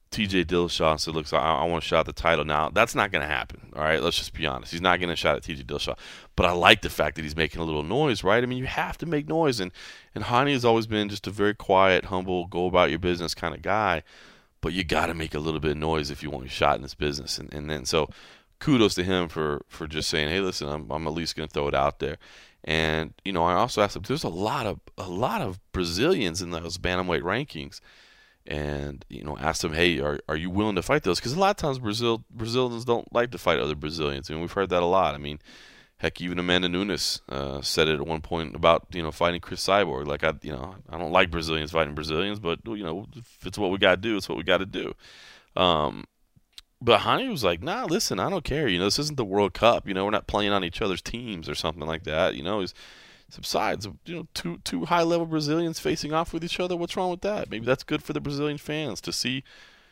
T J Dillashaw and said, look, I, I want a shot at the title now. That's not going to happen, all right? Let's just be honest. He's not getting a shot at T J Dillashaw. But I like the fact that he's making a little noise, right? I mean, you have to make noise. And, and Hani has always been just a very quiet, humble, go-about-your-business kind of guy. But you got to make a little bit of noise if you want your shot in this business. And, and then so kudos to him for, for just saying, hey, listen, I'm, I'm at least going to throw it out there. And, you know, I also asked him, there's a lot of a lot of Brazilians in those bantamweight rankings. And, you know, asked him, hey, are are you willing to fight those? Because a lot of times Brazil Brazilians don't like to fight other Brazilians. I mean, we've heard that a lot. I mean, heck, even Amanda Nunes uh, said it at one point about, you know, fighting Chris Cyborg. Like, I, you know, I don't like Brazilians fighting Brazilians, but, you know, if it's what we got to do, it's what we got to do. Um, but Hani was like, nah, listen, I don't care. You know, this isn't the World Cup. You know, we're not playing on each other's teams or something like that. You know, he's, besides, you know, two two high-level Brazilians facing off with each other. What's wrong with that? Maybe that's good for the Brazilian fans to see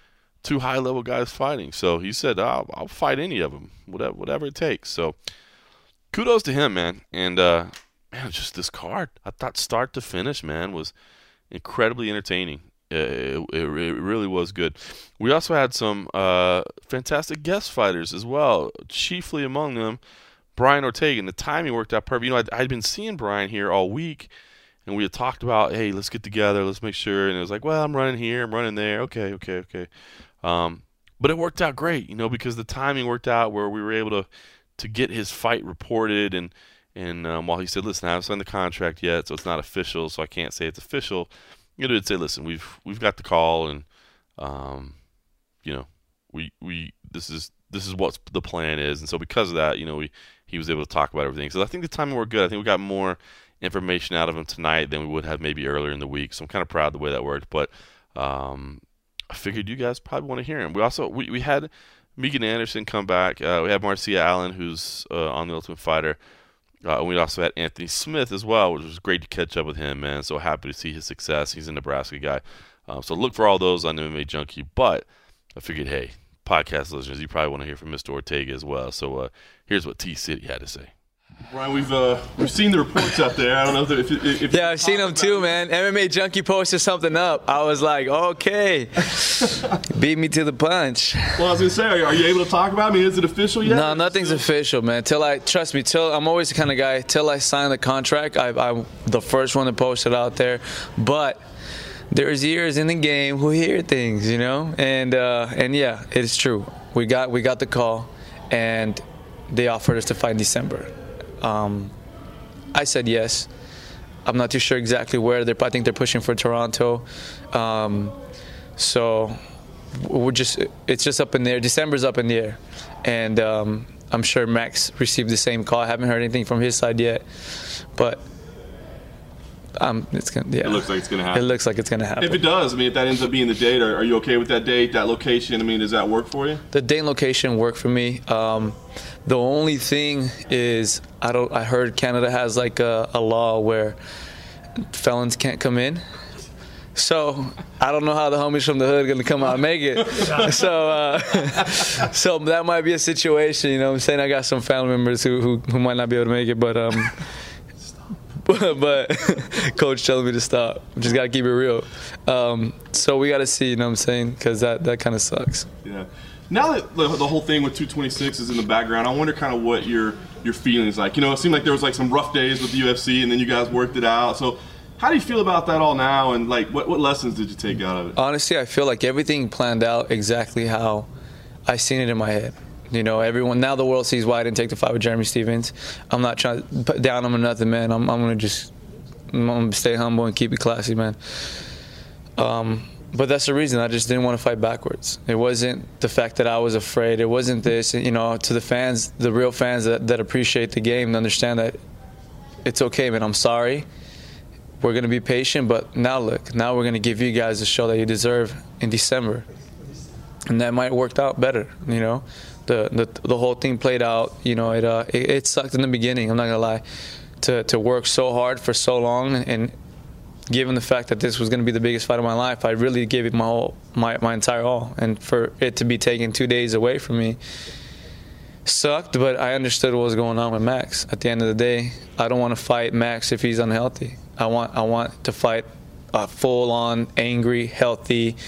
two high-level guys fighting. So he said, oh, I'll fight any of them, whatever, whatever it takes. So kudos to him, man. And, uh, man, just this card, I thought start to finish, man, was incredibly entertaining. It, it, it really was good. We also had some uh, fantastic guest fighters as well, chiefly among them Brian Ortega. And the timing worked out perfect. You know, I'd, I'd been seeing Brian here all week, and we had talked about, hey, let's get together, let's make sure. And it was like, well, I'm running here, I'm running there. Okay, okay, okay. Um, but it worked out great, you know, because the timing worked out where we were able to to get his fight reported. And, and um, while he said, listen, I haven't signed the contract yet, so it's not official, so I can't say it's official. You know, did say, listen, we've we've got the call, and um, you know, we we this is this is what the plan is, and so because of that, you know, we he was able to talk about everything. So I think the timing worked good. I think we got more information out of him tonight than we would have maybe earlier in the week. So I'm kind of proud of the way that worked. But um, I figured you guys probably want to hear him. We also we we had Megan Anderson come back. Uh, we had Marcia Allen, who's uh, on The Ultimate Fighter. Uh, and we also had Anthony Smith as well, which was great to catch up with him, man. So happy to see his success. He's a Nebraska guy. Um, so look for all those on M M A Junkie. But I figured, hey, podcast listeners, you probably want to hear from Mister Ortega as well. So uh, here's what T-City had to say. Brian, we've uh, we've seen the reports out there. I don't know if, if, if yeah, I've seen them too, man. M M A Junkie posted something up. I was like, okay, beat me to the punch. Well, I was gonna say, are you, are you able to talk about it? I mean, is it official yet? No, nothing's official, man. Till I trust me. Till I'm always the kind of guy. Till I sign the contract, I, I'm the first one to post it out there. But there's years in the game who hear things, you know, and uh, and yeah, it's true. We got we got the call, and they offered us to fight in December. Um, I said yes. I'm not too sure exactly where they're. I think they're pushing for Toronto. Um, so we're just. It's just up in the air. December's up in the air, and um, I'm sure Max received the same call. I haven't heard anything from his side yet, but um, it's gonna. Yeah. It looks like it's gonna happen. It looks like it's gonna happen. If it does, I mean, if that ends up being the date, are, are you okay with that date, that location? I mean, does that work for you? The date and location work for me. Um, The only thing is, I don't. I heard Canada has like a, a law where felons can't come in. So I don't know how the homies from the hood are gonna come out and make it. So, uh, so that might be a situation. You know, what I'm saying I got some family members who, who who might not be able to make it, but um, but, but coach telling me to stop. Just gotta keep it real. Um, so we gotta see. You know what I'm saying? Because that that kind of sucks. Yeah. Now that the, the whole thing with two twenty-six is in the background, I wonder kind of what your your feelings like. You know, it seemed like there was like some rough days with the U F C, and then you guys worked it out. So, how do you feel about that all now? And like, what what lessons did you take out of it? Honestly, I feel like everything planned out exactly how I seen it in my head. You know, everyone now the world sees why I didn't take the fight with Jeremy Stephens. I'm not trying to put down him or nothing, man. I'm I'm gonna just I'm gonna stay humble and keep it classy, man. Um. But that's the reason. I just didn't want to fight backwards. It wasn't the fact that I was afraid. It wasn't this. You know, to the fans, the real fans that, that appreciate the game, to understand that it's okay, man. I'm sorry. We're going to be patient. But now look, now we're going to give you guys the show that you deserve in December. And that might have worked out better, you know. The the, the whole thing played out. You know, it, uh, it it sucked in the beginning. I'm not going to lie. To, to work so hard for so long and given the fact that this was going to be the biggest fight of my life, I really gave it my whole, my, my entire all. And for it to be taken two days away from me sucked, but I understood what was going on with Max. At the end of the day, I don't want to fight Max if he's unhealthy. I want I want to fight a full-on, angry, healthy,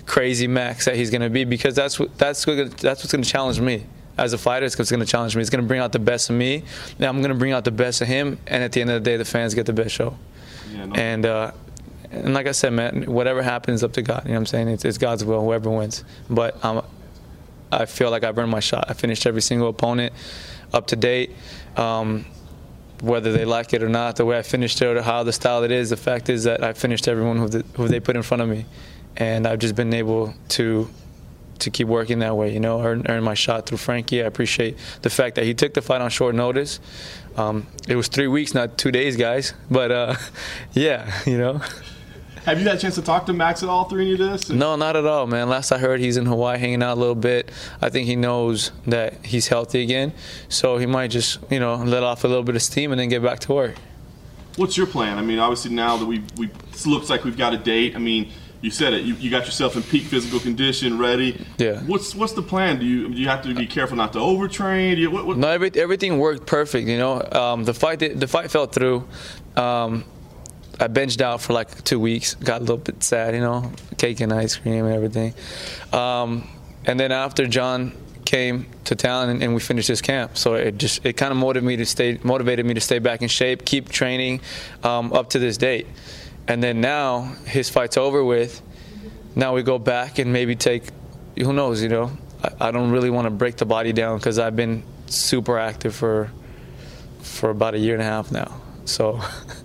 crazy max that he's going to be, because that's what that's what, that's what's going to challenge me as a fighter. It's going to challenge me. It's going to bring out the best of me. Now I'm going to bring out the best of him, and at the end of the day, the fans get the best show. Yeah, no. And uh, and like I said, man, whatever happens, up to God. You know what I'm saying? It's, it's God's will, whoever wins. But um, I feel like I've earned my shot. I finished every single opponent up to date. Um, whether they like it or not, the way I finished it or how the style it is, the fact is that I finished everyone who, the, who they put in front of me. And I've just been able to to keep working that way, you know, earn, earn my shot through Frankie. I appreciate the fact that he took the fight on short notice. Um, it was three weeks, not two days, guys. But, uh, yeah, you know. Have you had a chance to talk to Max at all through any of this? No, not at all, man. Last I heard, he's in Hawaii hanging out a little bit. I think he knows that he's healthy again. So he might just, you know, let off a little bit of steam and then get back to work. What's your plan? I mean, obviously now that we we it looks like we've got a date. I mean, you said it. You, you got yourself in peak physical condition, ready. Yeah. What's what's the plan? Do you do you have to be careful not to overtrain? Do you, what, what? No, every, everything worked perfect. You know, um, the fight the fight fell through. Um, I benched out for like two weeks. Got a little bit sad, you know, cake and ice cream and everything. Um, and then after John came to town and, and we finished his camp, so it just it kind of motivated me to stay motivated me to stay back in shape, keep training um, up to this date. And then now his fight's over with. Now we go back and maybe take, who knows, you know. I, I don't really want to break the body down because I've been super active for for about a year and a half now. So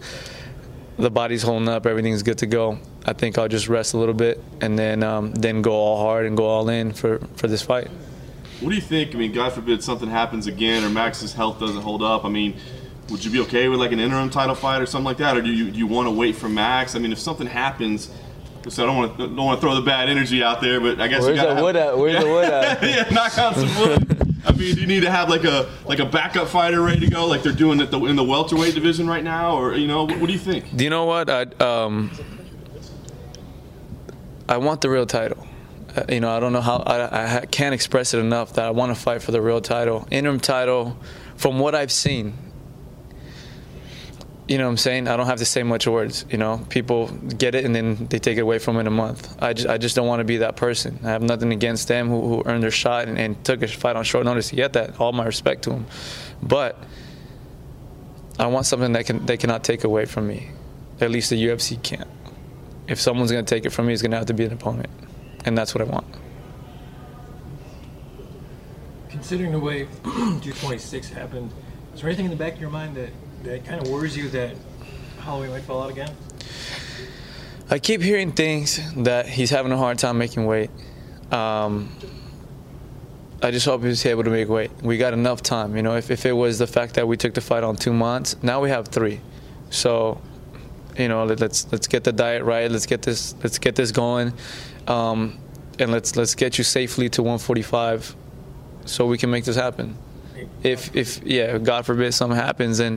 the body's holding up, everything's good to go. I think I'll just rest a little bit and then um, then go all hard and go all in for, for this fight. What do you think? I mean, God forbid something happens again or Max's health doesn't hold up. I mean, would you be okay with like an interim title fight or something like that, or do you do you want to wait for Max? I mean, if something happens, so I don't want to don't want to throw the bad energy out there, but I guess where's you gotta the wood have, at? Where's yeah, the wood at? yeah, knock out some wood. I mean, do you need to have like a like a backup fighter ready to go, like they're doing at the, in the welterweight division right now, or you know, what, what do you think? Do you know what? I um, I want the real title. Uh, you know, I don't know how I, I can't express it enough that I want to fight for the real title. Interim title, from what I've seen. You know what I'm saying? I don't have to say much words. You know, people get it and then they take it away from it in a month. I just, I just don't want to be that person. I have nothing against them who, who earned their shot and, and took a fight on short notice to get that. All my respect to them. But I want something that can they cannot take away from me. At least the U F C can't. If someone's going to take it from me, it's going to have to be an opponent. And that's what I want. Considering the way two twenty-six happened, is there anything in the back of your mind that that kind of worries you that Holloway might fall out again? I keep hearing things that he's having a hard time making weight. Um, I just hope he's able to make weight. We got enough time, you know. If, if it was the fact that we took the fight on two months, now we have three. So, you know, let, let's let's get the diet right. Let's get this let's get this going, um, and let's let's get you safely to one forty-five, so we can make this happen. If, if yeah, God forbid something happens, and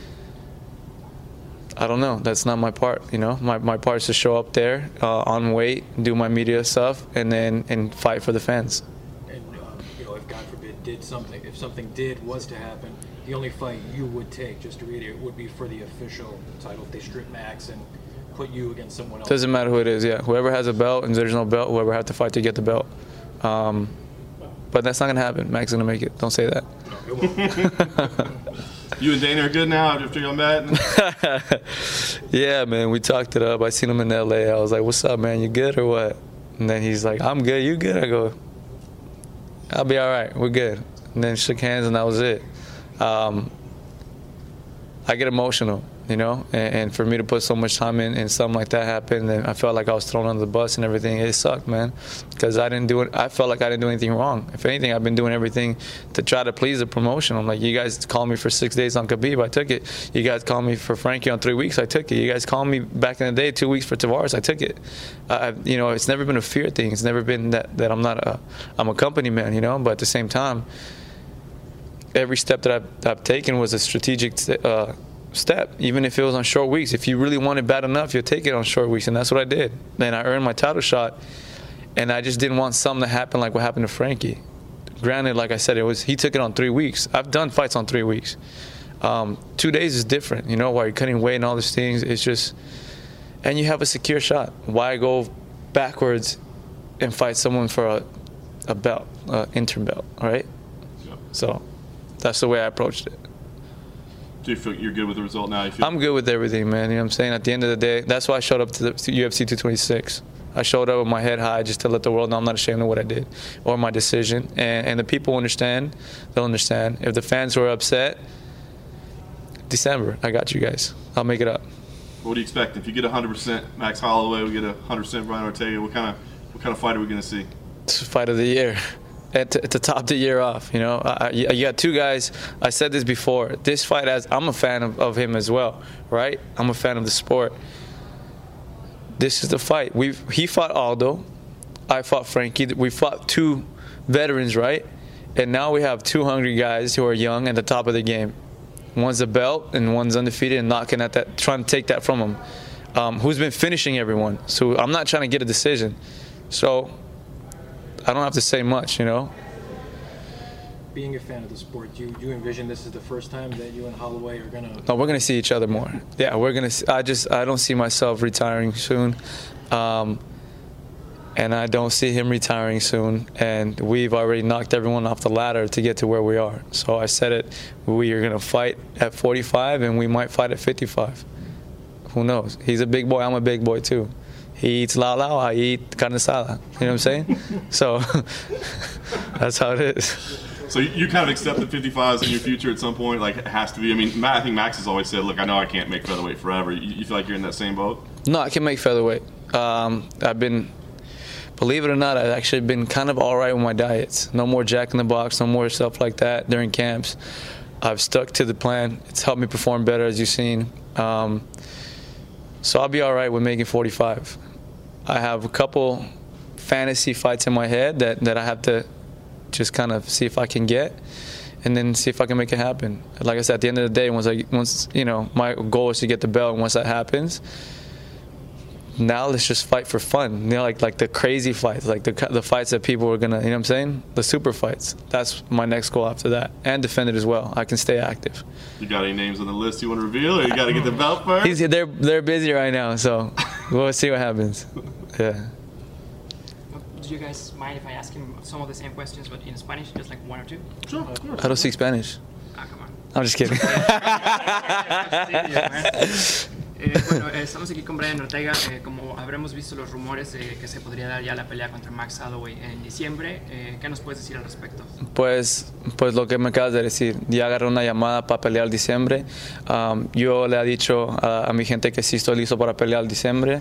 I don't know. That's not my part, you know. My my part is to show up there uh, on weight, do my media stuff, and then and fight for the fans. And uh, you know, if God forbid did something, if something did was to happen, the only fight you would take, just to reiterate, would be for the official title. If they strip Max and put you against someone else. Doesn't matter who it is. Yeah, whoever has a belt and there's no belt, whoever has to fight to get the belt. Um, but that's not gonna happen. Max is gonna make it. Don't say that. You and Dana are good now after y'all met? Yeah, man, we talked it up. I seen him in L A. I was like, what's up, man? You good or what? And then he's like, I'm good. You good? I go, I'll be all right. We're good. And then shook hands, and that was it. Um, I get emotional, you know, and, and for me to put so much time in and something like that happened, and I felt like I was thrown under the bus and everything. It sucked, man, because I didn't do it. I felt like I didn't do anything wrong. If anything, I've been doing everything to try to please the promotion. I'm like, you guys called me for six days on Khabib, I took it. You guys called me for Frankie on three weeks, I took it. You guys called me back in the day two weeks for Tavares, I took it. Uh, you know, it's never been a fear thing. It's never been that that I'm not a I'm a company man, you know. But at the same time, every step that I've, I've taken was a strategic uh, step, even if it was on short weeks. If you really want it bad enough, you'll take it on short weeks, and that's what I did. Then I earned my title shot, and I just didn't want something to happen like what happened to Frankie. Granted, like I said, it was he took it on three weeks. I've done fights on three weeks. Um, two days is different, you know, while you're cutting weight and all these things. It's just, and you have a secure shot. Why go backwards and fight someone for a, a belt, uh, interim belt, all right? Yep. So that's the way I approached it. Do you feel you're good with the result now? You feel I'm good with everything, man. You know what I'm saying? At the end of the day, that's why I showed up to the to U F C two twenty-six. I showed up with my head high just to let the world know I'm not ashamed of what I did or my decision. And, and the people understand, they'll understand. If the fans were upset, December, I got you guys. I'll make it up. What do you expect? If you get one hundred percent Max Holloway, we get one hundred percent Brian Ortega, what kind of what kind of fight are we going to see? It's fight of the year. To, to top the year off, you know, I, you got two guys. I said this before. This fight, as I'm a fan of, of him as well, right? I'm a fan of the sport. This is the fight. We he fought Aldo, I fought Frankie. We fought two veterans, right? And now we have two hungry guys who are young at the top of the game. One's a belt and one's undefeated and knocking at that, trying to take that from him. Um, who's been finishing everyone? So I'm not trying to get a decision. So. I don't have to say much, you know. Being a fan of the sport, do you, do you envision this is the first time that you and Holloway are gonna? No, we're gonna see each other more. Yeah, we're gonna. See, I just I don't see myself retiring soon, um, and I don't see him retiring soon. And we've already knocked everyone off the ladder to get to where we are. So I said it. We are gonna fight at forty-five, and we might fight at fifty-five. Who knows? He's a big boy. I'm a big boy too. He eats lao lao, I eat carne asada. You know what I'm saying? So that's how it is. So you kind of accept the fifty-fives in your future at some point? Like, it has to be. I mean, Matt, I think Max has always said, look, I know I can't make featherweight forever. You, you feel like you're in that same boat? No, I can make featherweight. Um, I've been, believe it or not, I've actually been kind of all right with my diets. No more Jack in the Box, no more stuff like that during camps. I've stuck to the plan. It's helped me perform better, as you've seen. Um, so I'll be all right with making forty-five. I have a couple fantasy fights in my head that, that I have to just kind of see if I can get, and then see if I can make it happen. Like I said, at the end of the day, once I once you know my goal is to get the belt, and once that happens, now let's just fight for fun. You know, like like the crazy fights, like the the fights that people are gonna, you know what I'm saying? The super fights. That's my next goal after that, and defend it as well. I can stay active. You got any names on the list you want to reveal, or you got to get the belt first? He's, they're they're busy right now, so we'll see what happens. Yeah. Do you guys mind if I ask him some of the same questions, but in Spanish, just like one or two? Sure, of course. I don't speak Spanish. Ah, come on. I'm just kidding. Eh, bueno, eh, estamos aquí con Brian Ortega. Eh, como habremos visto los rumores de que se podría dar ya la pelea contra Max Holloway en diciembre, eh, ¿qué nos puedes decir al respecto? Pues, pues lo que me acabas de decir, ya agarré una llamada para pelear en diciembre. Um, yo le he dicho a, a mi gente que sí estoy listo para pelear en diciembre.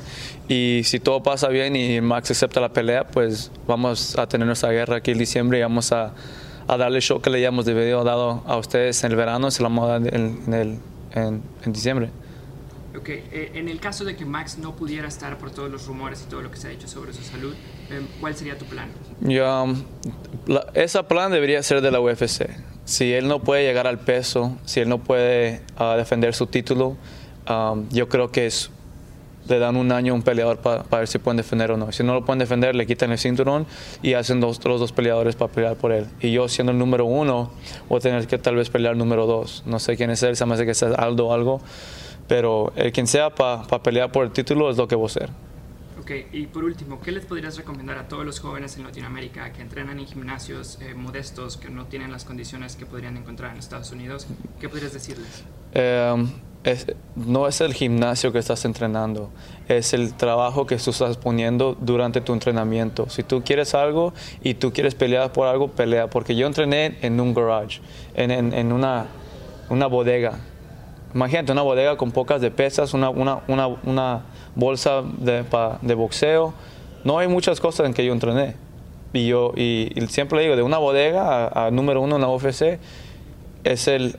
Y si todo pasa bien y Max acepta la pelea, pues vamos a tener nuestra guerra aquí en diciembre y vamos a, a darle el show que le hayamos debido dado a ustedes en el verano, se lo vamos a dar en, en, el, en, en diciembre. Ok, eh, en el caso de que Max no pudiera estar por todos los rumores y todo lo que se ha dicho sobre su salud, eh, ¿cuál sería tu plan? Yo, um, la, ese plan debería ser de la U F C. Si él no puede llegar al peso, si él no puede uh, defender su título, um, yo creo que es, le dan un año a un peleador para pa ver si pueden defender o no. Si no lo pueden defender, le quitan el cinturón y hacen dos, los dos peleadores para pelear por él. Y yo, siendo el número uno, voy a tener que tal vez pelear el número dos. No sé quién es él, se me hace que sea Aldo o algo. Pero el quien sea para pa pelear por el título es lo que voy a hacer. Ok, y por último, ¿qué les podrías recomendar a todos los jóvenes en Latinoamérica que entrenan en gimnasios eh, modestos, que no tienen las condiciones que podrían encontrar en Estados Unidos? ¿Qué podrías decirles? Eh, es, no es el gimnasio que estás entrenando, es el trabajo que tú estás poniendo durante tu entrenamiento. Si tú quieres algo y tú quieres pelear por algo, pelea. Porque yo entrené en un garage, en, en, en una, una bodega. Imagínate una bodega con pocas de pesas, una, una, una, una bolsa de, pa, de boxeo. No hay muchas cosas en que yo entrené. Y yo y, y siempre le digo, de una bodega a, a número uno en la U F C, es el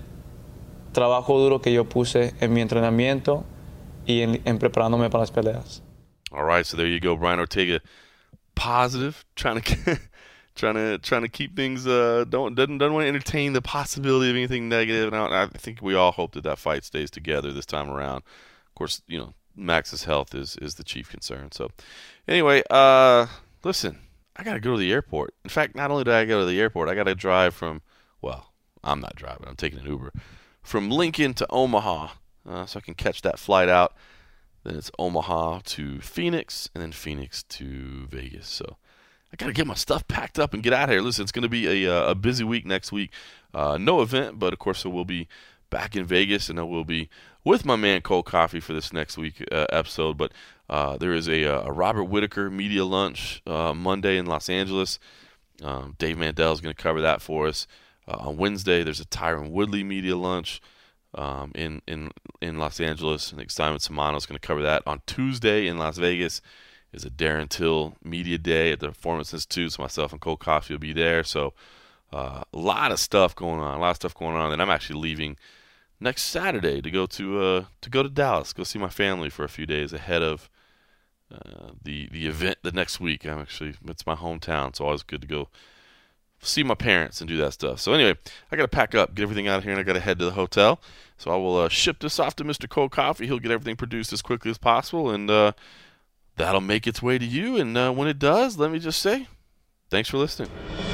trabajo duro que yo puse en mi entrenamiento y en, en preparándome para las peleas. All right, so there you go, Brian Ortega, positive, trying to trying to trying to keep things uh don't doesn't doesn't want to entertain the possibility of anything negative. And I, I think we all hope that that fight stays together this time around. Of course, you know, Max's health is is the chief concern. So anyway, uh, listen, I gotta go to the airport. In fact, not only do I go to the airport, I gotta drive from. Well, I'm not driving. I'm taking an Uber from Lincoln to Omaha, uh, so I can catch that flight out. Then it's Omaha to Phoenix, and then Phoenix to Vegas. So I got to get my stuff packed up and get out of here. Listen, it's going to be a, a busy week next week. Uh, no event, but of course, we'll be back in Vegas, and I will be with my man Cold Coffee for this next week uh, episode. But uh, there is a, a Robert Whitaker media lunch uh, Monday in Los Angeles. Um, Dave Mandel is going to cover that for us. Uh, on Wednesday, there's a Tyron Woodley media lunch um, in, in in Los Angeles, and Simon Simano is going to cover that. On Tuesday in Las Vegas is a Darren Till media day at the Performance Institute, so myself and Cold Coffee will be there. So uh, a lot of stuff going on, a lot of stuff going on. And I'm actually leaving next Saturday to go to uh, to go to Dallas, go see my family for a few days ahead of uh, the the event the next week. I'm actually it's my hometown, so always good to go see my parents and do that stuff. So anyway, I got to pack up, get everything out of here, and I got to head to the hotel. So I will uh, ship this off to Mister Cold Coffee. He'll get everything produced as quickly as possible, and uh, that'll make its way to you. And uh, when it does, let me just say, thanks for listening.